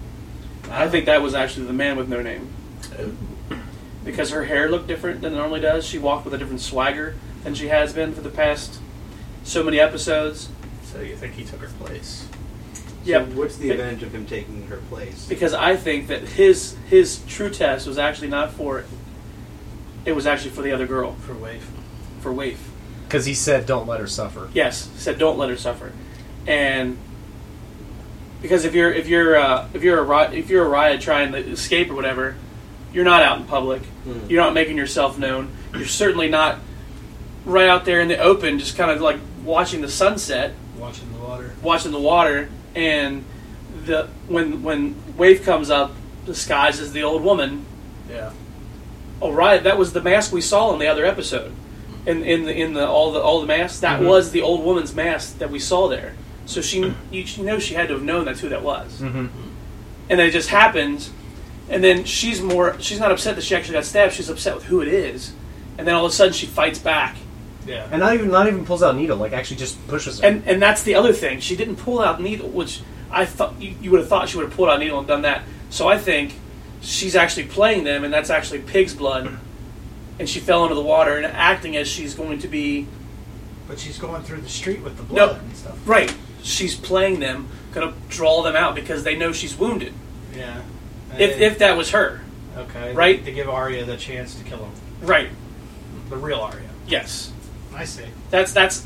I think that was actually the man with no name. Because her hair looked different than it normally does. She walked with a different swagger than she has been for the past so many episodes. So you think he took her place? Yeah. So what's the event of him taking her place? Because I think that his his true test was actually not for it. It was actually for the other girl. For Waif. For Waif. Because he said, don't let her suffer. Yes, he said don't let her suffer. And because if you're if you're uh, if you're a if you're a riot trying to escape or whatever, you're not out in public. Mm. You're not making yourself known. You're certainly not right out there in the open, just kind of like watching the sunset, watching the water, watching the water, and the when when Waif comes up disguised as the old woman. Yeah. Oh right, that was the mask we saw in the other episode. In in the in the all the all the masks, that Mm-hmm. was the old woman's mask that we saw there. So she you, you know she had to have known that's who that was. Mm-hmm. And then it just happens, and then she's more she's not upset that she actually got stabbed. She's upset with who it is, and then all of a sudden she fights back. Yeah. And not even not even pulls out a needle, like actually just pushes her. And and that's the other thing. She didn't pull out needle, which I thought you, you would have thought she would have pulled out needle and done that. So I think she's actually playing them, and that's actually pig's blood. And she fell into the water and acting as she's going to be. But she's going through the street with the blood and stuff. Right. She's playing them, gonna draw them out because they know she's wounded. Yeah. If if that was her. Okay. Right? To give Arya the chance to kill him. Right. The real Arya. Yes. I see. That's that's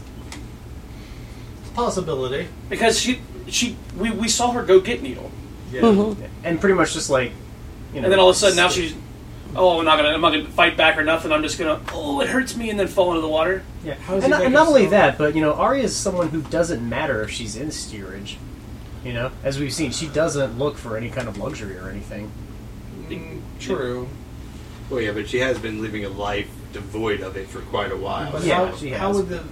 a possibility. Because she she we, we saw her go get Needle. Yeah. Mm-hmm. And pretty much just like you know, and then all of a sudden now she's oh I'm not gonna I'm not gonna fight back or nothing, I'm just gonna oh it hurts me and then fall into the water. Yeah. And, not, and not only that, but you know, Arya is someone who doesn't matter if she's in steerage. You know, as we've seen, she doesn't look for any kind of luxury or anything. Mm, true. Well, yeah, but she has been living a life devoid of it for quite a while. But yeah, how, she how has. would the?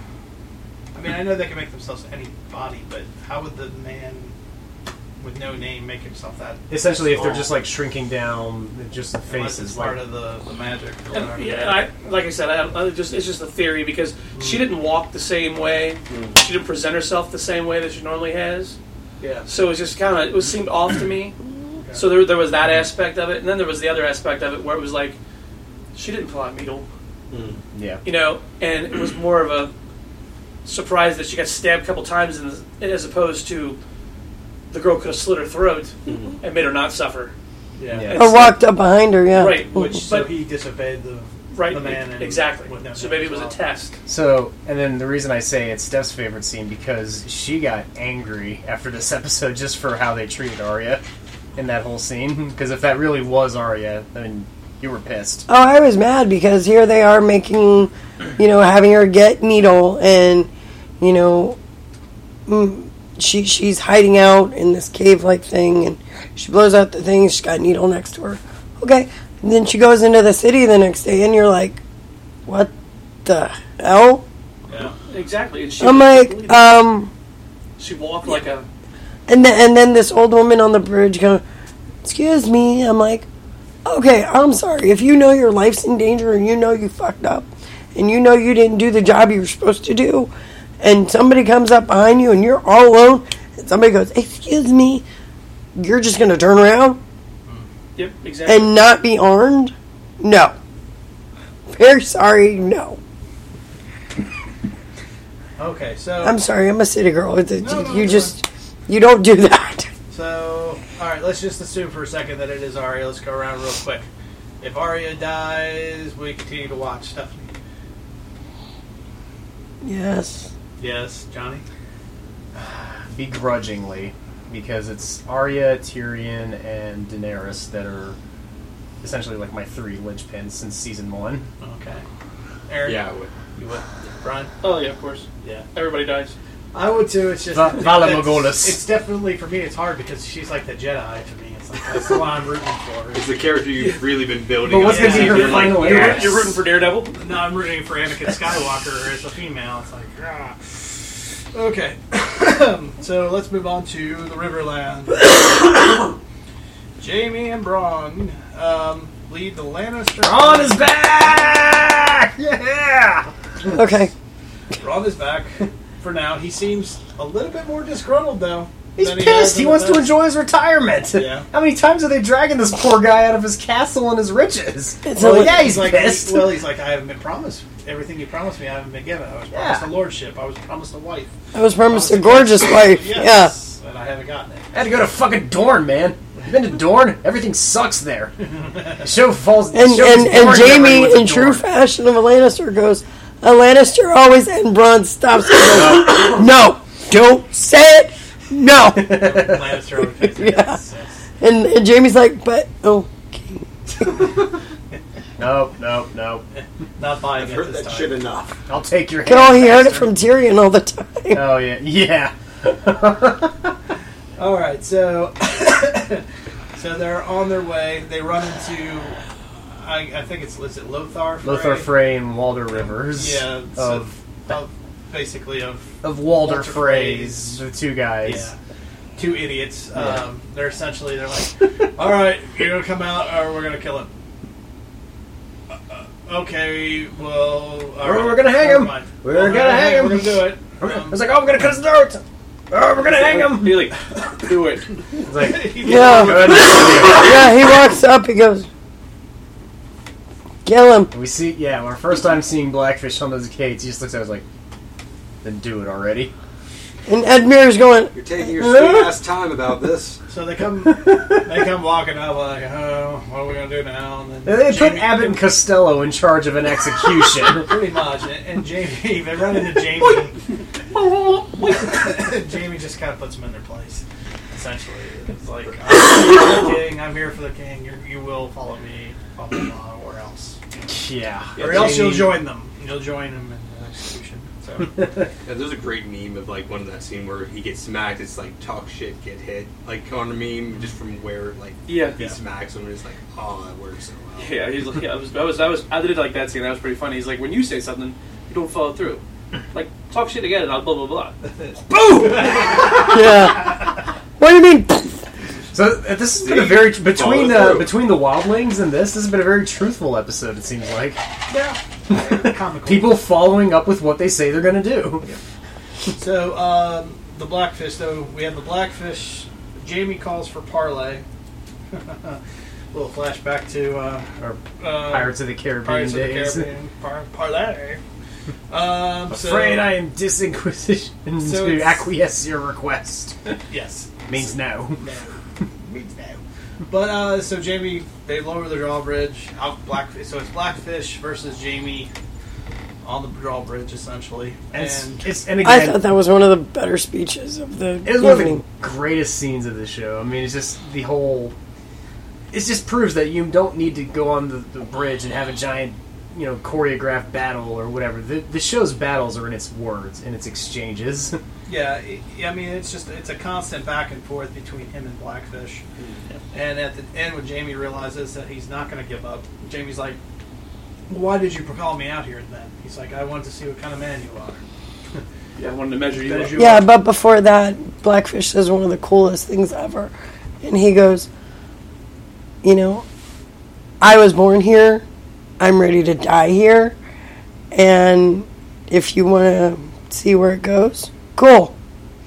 I mean, I know they can make themselves any body, but how would the man with no name make himself that? Essentially, if they're small? just like shrinking down, just the Unless faces, it's like, part of the, the magic. Or And, whatever. yeah, I, like I said, I, I just it's just a theory because Mm. she didn't walk the same way, she didn't present herself the same way that she normally has. Yeah. So it was just kind of it was seemed off to me. So there there was that aspect of it, and then there was the other aspect of it where it was like she didn't pull out needle, Mm. yeah, you know, and it was more of a surprise that she got stabbed a couple times, in the, as opposed to the girl could have slit her throat Mm-hmm. and made her not suffer. Yeah. And Or so- walked up behind her, yeah. Right, Which so but- he disobeyed the right the man and exactly. with no So name maybe as it was well. a test. So, and then the reason I say it's Steph's favorite scene because she got angry after this episode just for how they treated Arya in that whole scene. Because if that really was Arya, then you were pissed. Oh, I was mad because here they are making, you know, having her get Needle and, you know, mm, she she's hiding out in this cave-like thing, and she blows out the thing. She's got a needle next to her. Okay. And then she goes into the city the next day, and you're like, what the hell? Yeah, exactly. And she I'm like, um... She walked like a... And then, and then this old woman on the bridge goes, excuse me. I'm like, okay, I'm sorry. If you know your life's in danger and you know you fucked up and you know you didn't do the job you were supposed to do, and somebody comes up behind you and you're all alone and somebody goes, excuse me, you're just going to turn around? Yep, exactly. And not be armed? No. Very sorry, no. Okay, so... I'm sorry, I'm a city girl. It's a, No, no, you no. just, you don't do that. So, alright, let's just assume for a second that it is Arya. Let's go around real quick. If Arya dies, we continue to watch. Stephanie? Yes. Yes. Johnny? Begrudgingly, because it's Arya, Tyrion, and Daenerys that are essentially like my three linchpins since season one. Okay. Aaron? Yeah, I would. You would? Brian? Oh, yeah, of course. Yeah. Everybody dies. I would too. It's just... Va- Vala it's- Morghulis. It's definitely, for me, it's hard because she's like the Jedi to me. It's like, that's the one I'm rooting for. It's the character you've really been building. But what's up. gonna be her You're like, final You're, act? you're rooting for Daredevil? No, I'm rooting for Anakin Skywalker as a female. It's like, ah. Okay. So let's move on to the Riverland. Jaime and Bronn um, lead the Lannister. Bronn is back! Yeah! Okay. Bronn is back for now. He seems a little bit more disgruntled, though. He's than pissed. has He, in the wants to past. enjoy his retirement. Yeah. How many times are they dragging this poor guy out of his castle and his riches? It's Well, a- yeah, he's like, pissed. well, he's like, I haven't been promised everything you promised me. I haven't been given. I was promised Yeah. a lordship. I was promised a wife. I was promised a Promised gorgeous kid. wife. Yes, and I haven't gotten it. I had to go to fucking Dorne, man. You been to Dorne? Everything sucks there. The show falls. The And show and, is and boring when everyone Jamie, went to in true Dorne. fashion of a Lannister, goes, a Lannister always, and Bronn stops and goes, no, don't say it, no. Lannister always pays it. Yeah. Yes, yes. And, and Jamie's like, but, oh, Nope, nope, nope. Not buying I've it heard this that time. shit enough. I'll take your. oh, hand, he heard it bastard. from Tyrion all the time. Oh yeah, yeah. All right, so so they're on their way. They run into, I, I think it's is it Lothar Frey? Lothar Frey and Walder Rivers. Yeah, so- Of of basically of of Walder, Walter Freys, the two guys. yeah, two idiots. Yeah. Um, they're essentially they're like, all right, you're gonna come out or we're gonna kill him. Uh, uh, okay, well, all We're- right, we're gonna hang never him. mind. We're Well, gonna hang him. We're gonna do it. I Um, was like, oh, we're gonna cut his throat. Oh, we're gonna hang him. You're like, do it. It's like, Yeah. good. Yeah, he walks up, he goes, kill him. We see, yeah, our first time seeing Blackfish on those gates, he just looks at us like, then do it already. And Edmure's going, You're taking your sweet ass time about this. So they come, they come walking up like, oh, what are we gonna do now? And then They put Jamie- Abbott and Costello in charge of an execution. pretty much, and, and Jamie, they run into Jamie. Jamie just kind of puts them in their place. Essentially, it's like, I'm here for the king. I'm here for the king. You're, you will follow me, blah blah blah, or else, Yeah. or else you'll Jamie- join them. You'll join them in the execution. So Yeah, there's a great meme of like one of that scene where he gets smacked. It's like talk shit, get hit. Like on a meme, just from where like Yeah. he Yeah. smacks him. And it's like, oh, that works so well. Yeah, he's like, yeah, I was, I was, I was, I did like that scene. That was pretty funny. He's like, when you say something, you don't follow through. Like, talk shit again, and I'll blah blah blah. Boom! yeah. What do you mean? So uh, this has been a very between the between the Wildlings and this. This has been a very truthful episode. It seems like. yeah, comical. People following up with what they say they're going to do. So um, the Blackfish, though, we have the Blackfish. Jamie calls for parley. Little flashback to uh, Or uh, Pirates of the Caribbean Pirates days. of the Caribbean par- parlay. Um, Afraid so, I am disinquisition So to it's- acquiesce your request. Yes. Means no. No. Means no. But uh, so Jamie, they lower the drawbridge. Out Blackfish. So it's Blackfish versus Jamie on the drawbridge, essentially. And, it's, And it's and I again, thought that was one of the better speeches of the it was one of the evening. greatest scenes of the show. I mean, it's just the whole. It just proves that you don't need to go on the, the bridge and have a giant, you know, choreographed battle or whatever. The, the show's battles are in its words, in its exchanges. Yeah, I mean, it's just it's a constant back and forth between him and Blackfish. Mm-hmm. And at the end, when Jamie realizes that he's not going to give up, Jamie's like, well, why did you call me out here then? He's like, I wanted to see what kind of man you are. Yeah, I wanted to measure you. you yeah, up. But before that, Blackfish says one of the coolest things ever. And he goes, you know, I was born here. I'm ready to die here. And if you want to see where it goes, cool.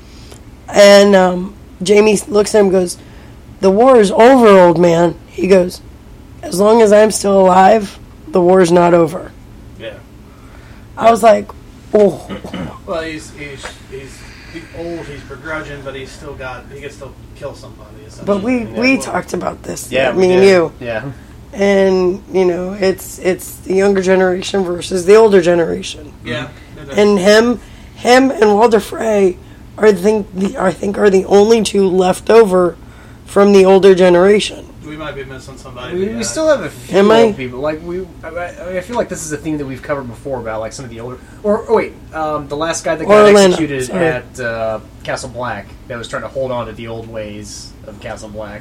And um, Jamie looks at him and goes, the war is over, old man. He goes, as long as I'm still alive, the war's not over. Yeah. I was like, oh. Well, he's he's he's old, he's begrudging, but he's still got, he can still kill somebody. But we, yeah, we well, talked about this, yeah, me and did. you. Yeah. And, you know, it's it's the younger generation versus the older generation. Yeah. And him him and Walder Frey are think the I think are the only two left over from the older generation. We might be missing somebody. We, we still have a few Am I? old people. Like we, I, I I feel like this is a theme that we've covered before about like some of the older. Or oh wait, um, the last guy that got Orlando, executed sorry. at uh, Castle Black that was trying to hold on to the old ways of Castle Black.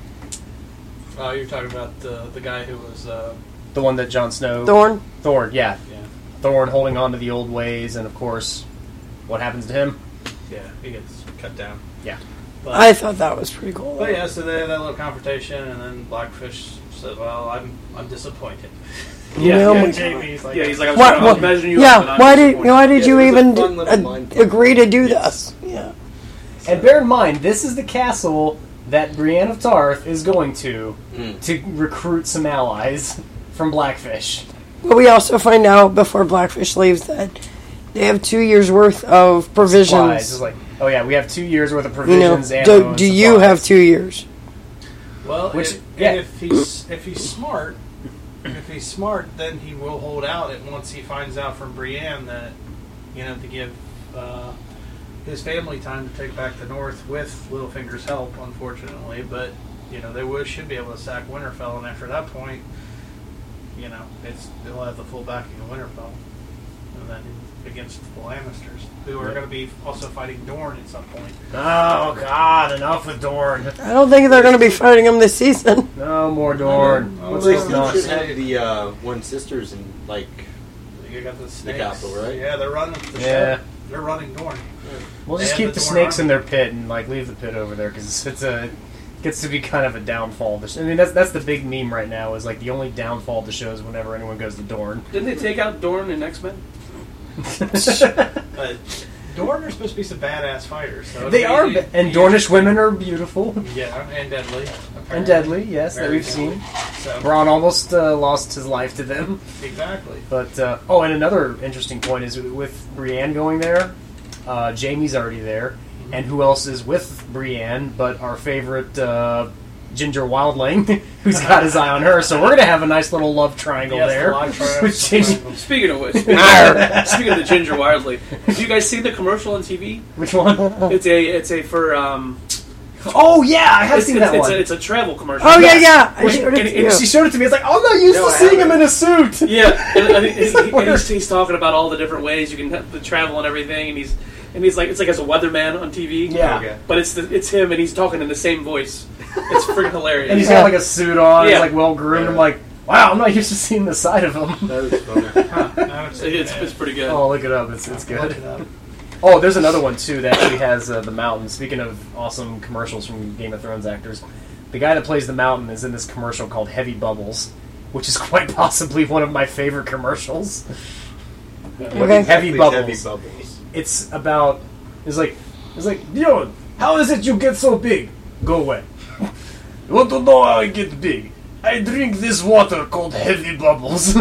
Oh, you're talking about the the guy who was uh, The one that Jon Snow. Thorne? Thorne, yeah. Yeah. Thorne holding on to the old ways, and of course, what happens to him? yeah, he gets cut down. Yeah. But, I thought that was pretty cool. but yeah, so they had that little confrontation, and then Blackfish said, "Well, I'm I'm disappointed." Yeah, yeah, oh my Jamie's like, Yeah, he's like, I'm What- trying to what- imagine you. yeah, up, and I'm why did disappointed. why did Yeah, you it was a even fun little uh, mind fuck. agree to do this? Yeah. And bear in mind, this is the castle that Brienne of Tarth is going to Mm. to recruit some allies from Blackfish. But we also find out before Blackfish leaves that they have two years worth of provisions. Supplies. It's like, oh yeah, we have two years worth of You know, provisions. ammo, do, and do you supplies. have two years? Well, Which- if, yeah. if he's if he's smart, if he's smart, then he will hold out. And once he finds out from Brienne that, you know, to give uh, his family time to take back the North with Littlefinger's help, unfortunately. But you know, they would, should be able to sack Winterfell, and after that point, you know, it's they'll have the full backing of Winterfell, and then against the Lannisters, who are Yeah. going to be also fighting Dorne at some point. Oh God, enough with Dorne. I don't think they're going to be fighting them this season. No more Dorne. Oh, What's Well, they this still nonsense? should have the uh, one sisters and like You got the snakes. capital, right? Yeah, they're running the Yeah. show. They're running Dorne. We'll just They keep have the the snakes Dorne in their pit and like leave the pit over there because it's a gets to be kind of a downfall. I mean, that's that's the big meme right now. Is like the only downfall of the show is whenever anyone goes to Dorne. Didn't they take out Dorne in X Men? Uh, Dorne are supposed to be some badass fighters. So They it'll are, be- ba- and Dornish women are beautiful Yeah, and deadly. apparently. and deadly. Yes, that Very we've deadly. seen. So, Bronn almost uh, lost his life to them. exactly. But uh, oh, and another interesting point is with Brienne going there, uh, Jamie's already there, and who else is with Brienne but our favorite uh, Ginger Wildling, who's got his eye on her. So we're gonna have a nice little love triangle Yes, there. the love triangle. with Ginger. Speaking of which, speaking of the Ginger Wildly, have you guys seen the commercial on T V? Which one? It's a it's a for um. Oh yeah, I have It's, seen it's, that it's, one. a, it's a travel commercial. Oh yeah, yeah. I Where- showed it and, to and you. she showed it to me. It's like, I'm not used No, to I seeing him haven't. in a suit. Yeah, and, and, he- he- and he's, he's talking about all the different ways you can have the travel and everything, and he's and he's like it's like as a weatherman on T V. Yeah. Okay. But it's the, it's him, and he's talking in the same voice. It's freaking hilarious. And he's got like a suit on. Yeah. He's like well groomed. I'm like, wow, I'm not used to seeing the side of him. that was funny. Huh, I haven't seen it's, it. it's pretty good. Oh, look it up. It's it's I'll look good. it up. Oh, there's another one too that actually has uh, the Mountain. Speaking of awesome commercials from Game of Thrones actors, the guy that plays the Mountain is in this commercial called Heavy Bubbles, which is quite possibly one of my favorite commercials. Okay. Heavy Exactly, Bubbles. Heavy bubbles. It's about. It's like. It's like, yo, how is it you get so big? Go away. You want to know how I get big? I drink this water called Heavy Bubbles.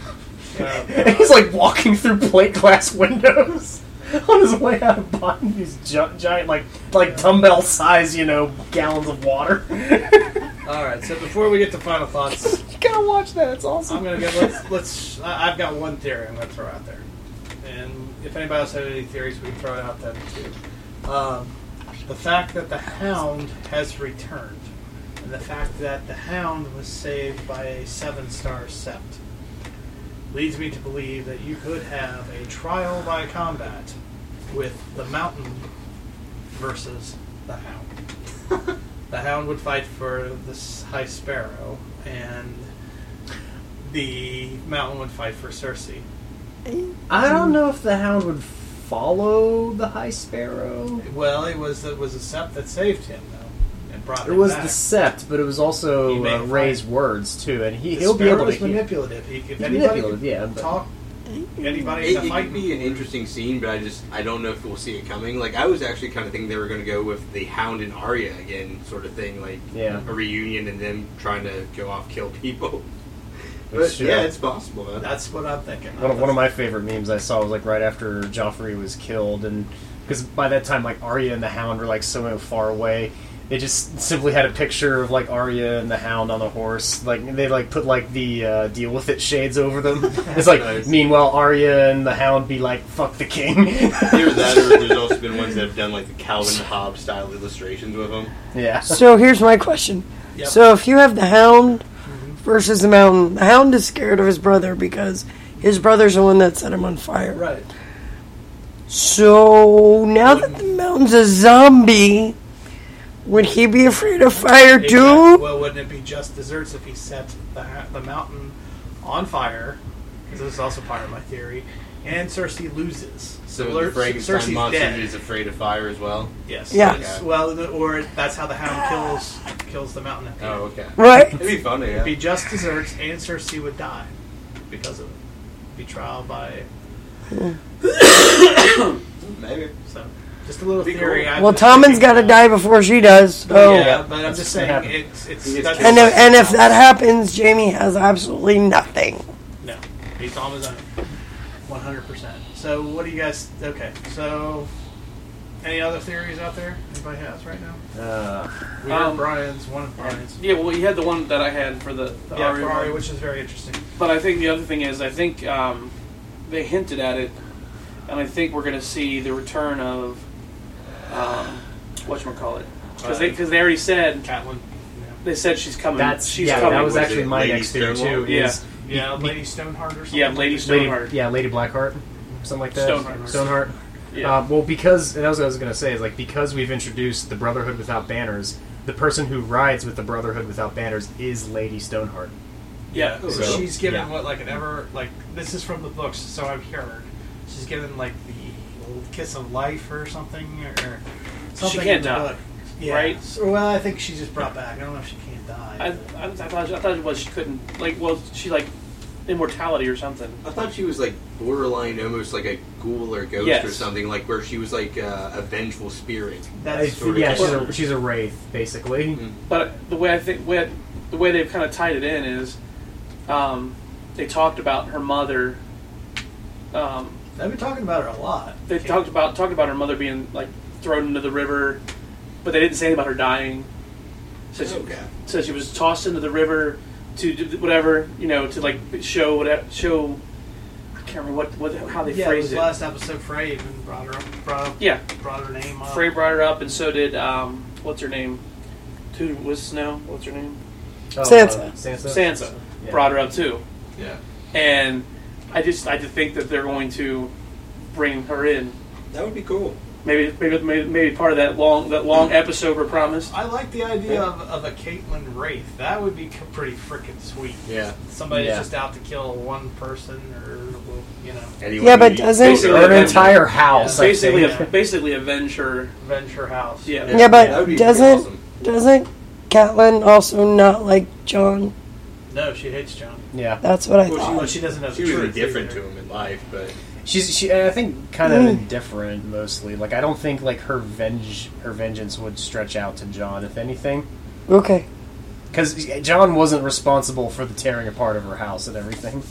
And he's like walking through plate glass windows on his way out of buying these gi- giant, like, like dumbbell size, you know, gallons of water. All right. So before we get to final thoughts, You gotta watch that. It's awesome. I'm gonna get let's let's. I- I've got one theory I'm gonna throw out there, and if anybody else has any theories, we can throw it out there too. Um, the fact that the Hound has returned, and the fact that the Hound was saved by a seven-star sept, leads me to believe that you could have a trial by combat with the Mountain versus the Hound. The Hound would fight for this High Sparrow, and the Mountain would fight for Cersei. I don't know if the Hound would follow the High Sparrow. Well, it was it was a Sept that saved him, though, and brought It him was back. the Sept, but it was He also may uh, find- Ray's words too, and he The he'll be able Sparrow to is manipulative. He, if He's anybody manipulative, can yeah, but- talk anybody It, in a it fight. could be an interesting scene, but I just I don't know if we'll see it coming. Like I was actually kind of thinking they were going to go with the Hound and Arya again, sort of thing, like Yeah. a reunion and them trying to go off kill people. But That's true. yeah, it's possible. Man. That's what I'm thinking. One of, one of my favorite memes I saw was like right after Joffrey was killed, and because by that time like Arya and the Hound were like so far away, they just simply had a picture of like Arya and the Hound on the horse. Like they like put like the uh, deal with it shades over them. It's like Nice. meanwhile Arya and the Hound be like fuck the king. Either that, or there's also been ones that have done like the Calvin Hobbes style illustrations with them. Yeah. So here's my question. Yep. So if you have the Hound versus the Mountain, the Hound is scared of his brother because his brother's the one that set him on fire. Right. So now that the Mountain's a zombie, would he be afraid of fire Exactly. too? Well, wouldn't it be just desserts if he set the ha- the Mountain on fire? Because this is also part of my theory. And Cersei loses. So Ler- the Frankenstein Cersei's monster dead. is afraid of fire as well. Yes. Yeah. It's- Well, the, or that's how the Hound kills kills the Mountain. At the Oh, end. okay. Right. It'd be funny. It'd Yeah. be just desserts, and Cersei would die because of it. Be trial by. Maybe. So, just a little Be theory. cool. I'm Well, just Tommen's thinking got to about. die before she does. So. Yeah, but I'm That's just gonna saying happen. it's it's. He gets That's, killed. And if, and if that happens, Jamie has absolutely nothing. No, he's on his own, one hundred percent. So, what do you guys? Okay, so any other theories out there? Anybody has right now? Uh, We heard Um, Brian's, one of Brian's. Yeah, well, you had the one that I had for the, the Yeah, Arya Ferrari, one. which is very interesting. But I think the other thing is, I think um, they hinted at it, and I think we're going to see the return of um, whatchamacallit. Because they, 'cause they already said, Catelyn. they said she's coming. that's she's yeah. coming. That was Was actually it my Lady next theory Stonewall? too. Yeah. Is Yeah, be- Lady Stoneheart or something. Yeah, Lady Lady, Stoneheart. yeah, Lady Blackheart, something like that. Stoneheart. Stoneheart. Yeah. Uh, well, because and that was what I was going to say is like because we've introduced the Brotherhood without banners, the person who rides with the Brotherhood without banners is Lady Stoneheart. yeah. So So, she's given yeah. what, like an ever, like, this is from the books, so I've heard. She's given, like, the old kiss of life or something, or something. can't in the die, book. Yeah. right? So, well, I think she's just brought back. I don't know if she can't die. I, I, I, thought, I thought it was she couldn't, like, well, she, like, immortality or something. I thought she was like borderline, almost like a ghoul or ghost Yes. or something, like where she was like uh, a vengeful spirit. That's sort of yeah, she's thing. a, she's a wraith basically. Mm. But the way I think, way, the way they've kind of tied it in is, um, they talked about her mother. Um, They've been talking about her a lot. they talked about talked about her mother being like thrown into the river, but they didn't say anything about her dying. So she, Okay. so she was tossed into the river to do whatever, you know, to like show whatever show. I can't remember what, what how they Yeah, it phrased was it. last episode. Frey even brought her up. Brought up Yeah. Brought her name up. Frey brought her up, and so did um, what's her name? Who was Snow? What's her name? Oh, Sansa. uh, Sansa. Sansa Yeah. brought her up too, Yeah. and I just I just think that they're going to bring her in. That would be cool. Maybe maybe maybe, maybe part of that long that long episode we're promised. I like the idea of, of a Caitlyn Wraith. That would be c- pretty freaking sweet. Yeah. Somebody's Yeah. just out to kill one person, or well, you know, Anyone Yeah, but who- doesn't- Basically, Or an avenge- entire house. I basically think. a, basically avenge her. avenge her house. Yeah. Yeah, but that would be doesn't awesome. doesn't Catelyn also not like John? No, she hates John. Yeah. That's what I Well, thought. Well, she doesn't know She the was truth indifferent either. to him in life, but She's she I think kind of Mm. indifferent mostly. Like I don't think like her venge her vengeance would stretch out to John if anything. Okay. Because John wasn't responsible for the tearing apart of her house and everything.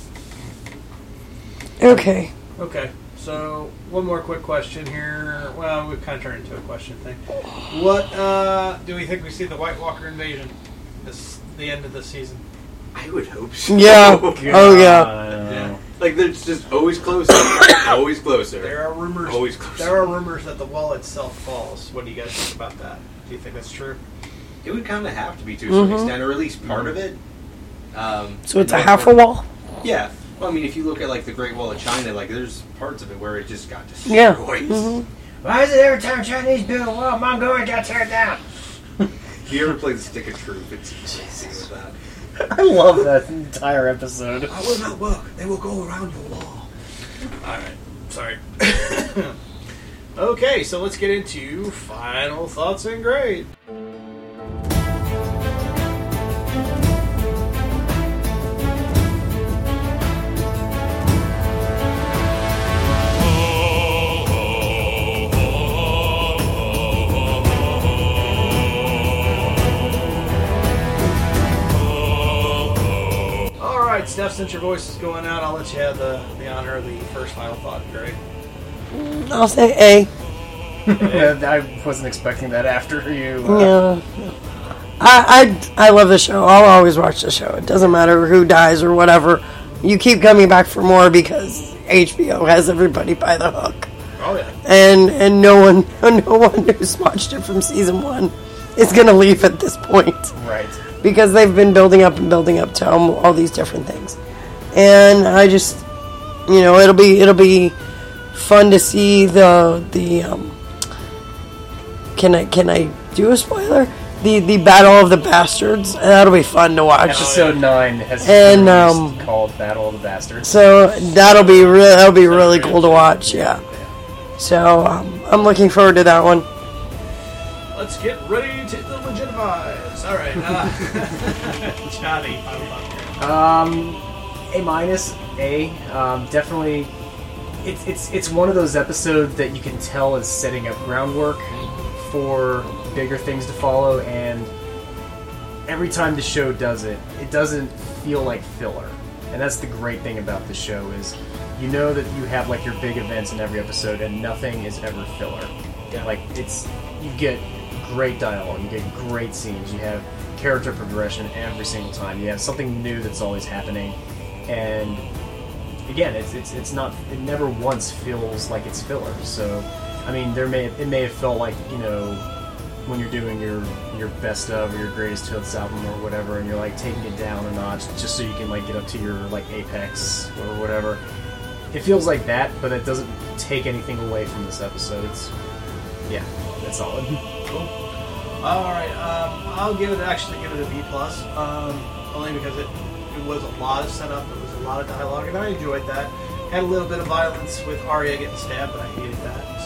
Okay. Okay, so one more quick question here. Well, we've kind of turned into a question thing. What uh, do we think we see the White Walker invasion? This the end of the season. I would hope so. Yeah. Oh yeah. Yeah. Like there's just always closer, always closer. There are rumors. Always closer. There are rumors that the wall itself falls. What do you guys think about that? Do you think that's true? It would kind of have to be to a certain Mhm. extent, or at least part of it. Um, So it's a I know half for- a wall. Yeah, Well, I mean, if you look at like the Great Wall of China, like there's parts of it where it just got destroyed. Yeah. Mm-hmm. Why is it every time Chinese build a wall, Mongolia got teared down? If you ever played the Stick of Truth, it's easy with that. I love that entire episode. How will that work? They will go around the wall. Alright, sorry. Okay, so let's get into final thoughts and grade. Alright, Steph, since your voice is going out, I'll let you have the, the honor of the first final thought and grade. I'll say A. I wasn't expecting that after you. Uh, Yeah. I, I, I love the show. I'll always watch the show. It doesn't matter who dies or whatever. You keep coming back for more because H B O has everybody by the hook. Oh, yeah. And and no one no one who's watched it from season one is going to leave at this point. Right. Because they've been building up and building up to all, all these different things. And I just, you know, it'll be it'll be fun to see the the um can I can I do a spoiler? The the Battle of the Bastards. That'll be fun to watch. Episode nine has and been um called Battle of the Bastards. So that'll be re- that'll be really cool to watch, yeah. So um, I'm looking forward to that one. Let's get ready to the legitimize. All right, uh, Johnny. Um, A minus, A. Um, definitely, it's it's it's one of those episodes that you can tell is setting up groundwork for bigger things to follow, and every time the show does it, it doesn't feel like filler. And that's the great thing about the show is, you know that you have like your big events in every episode, and nothing is ever filler. Yeah. Like it's you get great dialogue, you get great scenes, you have character progression every single time. You have something new that's always happening, and again, it's it's it's not it never once feels like it's filler. So, I mean, there may it may have felt like, you know, when you're doing your your best of or your greatest hits album or whatever, and you're like taking it down a notch just so you can like get up to your like apex or whatever. It feels like that, but it doesn't take anything away from this episode. It's yeah, that's solid. Cool. All right, um, I'll give it actually give it a B plus, um, only because it it was a lot of setup, it was a lot of dialogue, and I enjoyed that. Had a little bit of violence with Arya getting stabbed, but I hated that.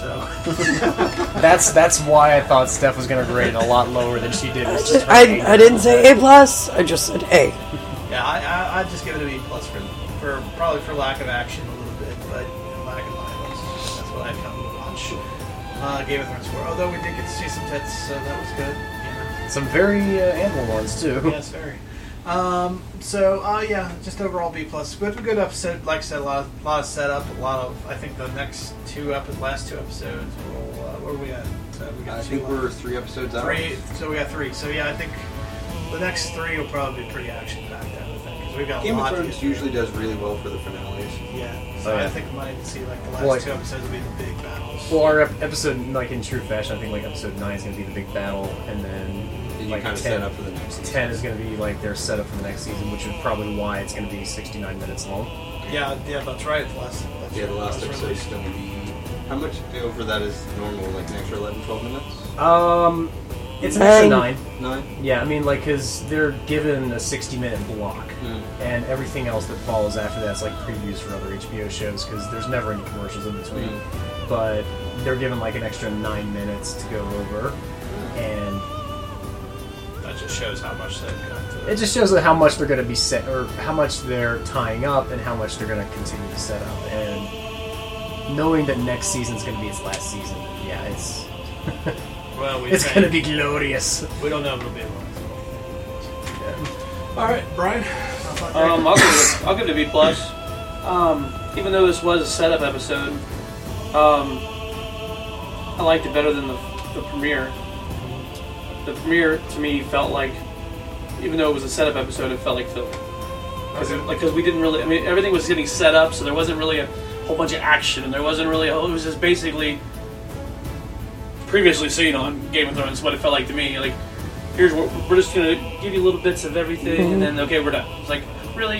So that's that's why I thought Steph was going to grade it a lot lower than she did. I, just, I, I didn't say A plus. I just said A. Yeah, I I I'd just give it a B plus for for probably for lack of action a little bit, but you know, lack of violence. That's what I'd come to watch. Uh, Game of Thrones four. Although we did get to see some tits, so that was good. You know. Some very uh, animal ones too. Yes, very. Um, so, uh, yeah, just overall B plus. Good, good episode. Like I said, a lot, of, lot of setup. A lot of. I think the next two episodes, last two episodes. Will, uh, where are we at? Uh, we got I two think we're three episodes out. Three. So we got three. So yeah, I think the next three will probably be pretty action packed. I would think because we've got Game a lot of to Thrones get usually does really well for the finales. Yeah. So Oh, yeah. I think we might see like the last Well, two episodes will be the big battles. Well, our ep- episode, like in true fashion, I think like episode nine is going to be the big battle, and then And you like kind of ten, set up for the next season. ten is going to be like their setup for the next season, which is probably why it's going to be sixty-nine minutes long. Yeah, yeah, that's right. The last. That's Yeah, the right, last that was episode is released. going to be. How much over that is normal? Like an extra eleven, twelve minutes? Um, it's an extra Nine. nine. Nine? Yeah, I mean, like, because they're given a sixty-minute block, Mm. and everything else that follows after that's like previews for other H B O shows, because there's never any commercials in between. Mm. But they're given like an extra nine minutes to go over, and That just shows how much they've got to. it just shows that how much they're going to be set, or how much they're tying up, and how much they're going to continue to set up. And knowing that next season's going to be its last season, yeah, it's Well, we it's think- going to be glorious. We don't know if it'll be long. All right, Brian. Um, I'll give it. A, I'll give it a B plus. Um, even though this was a setup episode, um, I liked it better than the, the premiere. The premiere to me felt like, even though it was a setup episode, it felt like filler. Because like, we didn't really. I mean, everything was getting set up, so there wasn't really a whole bunch of action, and there wasn't really. Oh, it was just basically previously seen on Game of Thrones. What it felt like to me, like. Here's what we're just gonna give you little bits of everything, and then okay, we're done. It's like, really,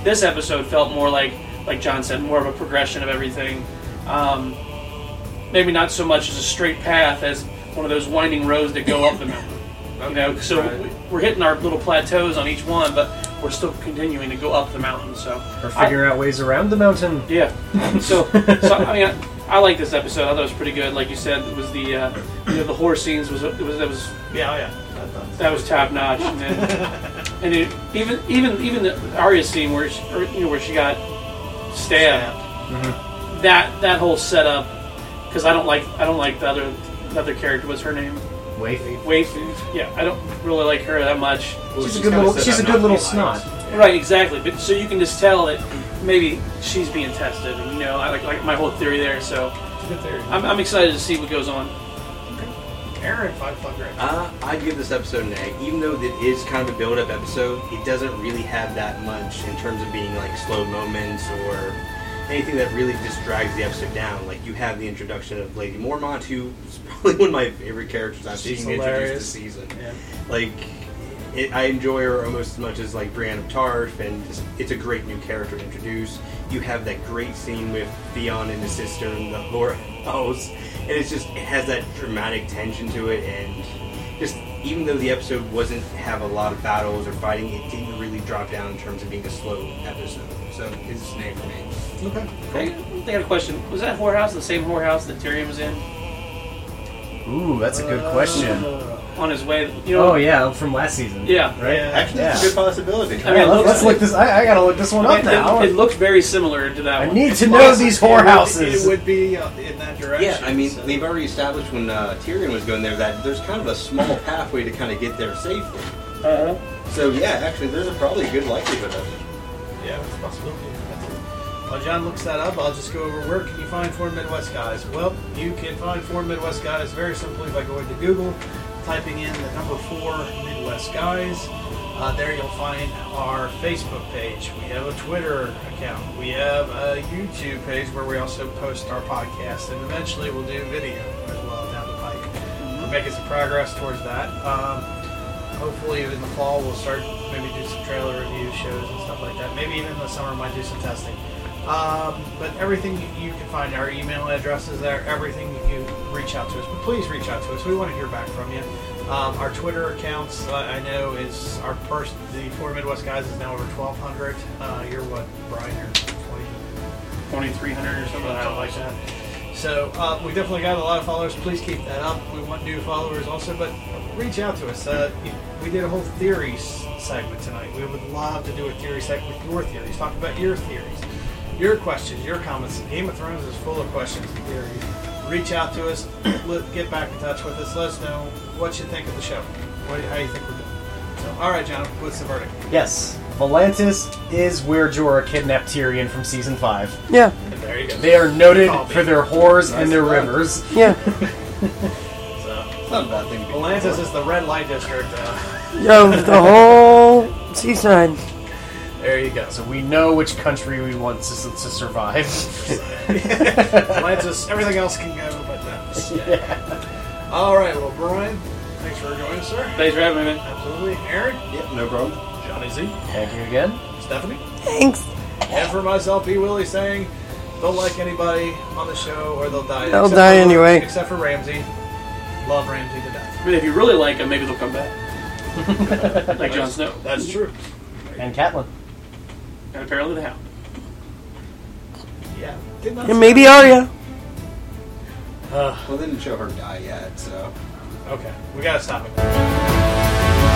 This episode felt more like, like John said, more of a progression of everything. Um, maybe not so much as a straight path as one of those winding roads that go up the mountain. You know, so Right. we're hitting our little plateaus on each one, but we're still continuing to go up the mountain. So Or figuring out ways around the mountain. Yeah. So, so I mean, I, I like this episode. I thought it was pretty good. Like you said, it was the uh, you know the horse scenes was it was that was Yeah, oh yeah. I thought- that was top notch. And, then, and it, even even even the Arya scene where she, or, you know where she got stabbed. Mm-hmm. That that whole setup, because I don't like I don't like the other the other character. What's her name? Waif. Waif. Yeah, I don't really like her that much. She's a good little. She's a good little snot. Right, exactly. But so you can just tell that maybe she's being tested, and you know, I like like my whole theory there. So It's a good theory. I'm, I'm excited to see what goes on. Aaron, five hundred. Uh, I'd give this episode an A. Even though it is kind of a build-up episode, it doesn't really have that much in terms of being like slow moments or anything that really just drags the episode down. Like you have the introduction of Lady Mormont, who is probably one of my favorite characters I've She's seen introduced hilarious. this season. Yeah. Like, it, I enjoy her almost as much as like Brienne of Tarth, and just, it's a great new character to introduce. You have that great scene with Theon and his sister in the Laura house, and it's just it has that dramatic tension to it, and just even though the episode wasn't have a lot of battles or fighting, it didn't really drop down in terms of being a slow episode. So it's an A for me. Okay. Hey, I got a question. Was that whorehouse the same whorehouse that Tyrion was in Ooh, that's a good question. on his way? You know. Oh yeah, from last season. Yeah. Right. Yeah. Actually, Yeah. it's a good possibility. I mean, Yeah, it let's, looks- let's look this. I, I gotta look this one up It, now. it, it looked very similar to that I one. need to know Well, these it would- whorehouses. It would be uh, in that direction. Yeah, I mean, so- they've already established when uh, Tyrion was going there that there's kind of a small pathway to kind of get there safely. Uh-huh. So yeah, actually, there's a probably a good likelihood of it. Yeah, it's a possibility. While John looks that up, I'll just go over where can you find Four Midwest Guys. Well, you can find Four Midwest Guys very simply by going to Google, typing in the number Four Midwest Guys. Uh, there you'll find our Facebook page. We have a Twitter account. We have a YouTube page where we also post our podcast, and eventually we'll do video as well down the pike. We're making some progress towards that. Um, hopefully in the fall we'll start maybe do some trailer review shows and stuff like that. Maybe even in the summer might do some testing. Um, but everything you can find, our email address is there, everything you can reach out to us. But please reach out to us. We want to hear back from you. Um, our Twitter accounts, uh, I know, is our first, the Four Midwest Guys is now over twelve hundred. Uh, you're what, Brian? You're twenty? twenty-three hundred or something, Something like that. So uh, we definitely got a lot of followers. Please keep that up. We want new followers also, but reach out to us. Uh, we did a whole theories segment tonight. We would love to do a theory segment with your theories. Talk about your theories, your questions, your comments. Game of Thrones is full of questions and theories. Reach out to us. Let, get back in touch with us. Let us know what you think of the show. What, how you think we're doing. So, all right, John. What's the verdict? Yes, Volantis is where Jorah kidnapped Tyrion from season five. Yeah. There you go. They are noted Call me. for their whores Nice and their one. rivers. Yeah. So, It's not a bad thing to be. Atlantis is the red light district. Uh, Yo, the whole seaside. there you go. So we know which country we want to, to survive. Atlantis, everything else can go, but no. Yeah. All right, well, Brian, thanks for joining us, sir. Thanks for having me, man. Absolutely. Aaron, Yep, no problem. Johnny Z, Thank you again. Stephanie, Thanks. and for myself, B. Willie, saying don't like anybody on the show or they'll die. They'll Except die for- anyway. Except for Ramsey. Love Ramsey to death. I mean, if you really like them, maybe they'll come back. Like Jon Snow. That's true. And Catelyn. And apparently the Hound. Yeah. Did not And see maybe that. Arya. Uh, Well, they didn't show her die yet, so. okay, we gotta stop it.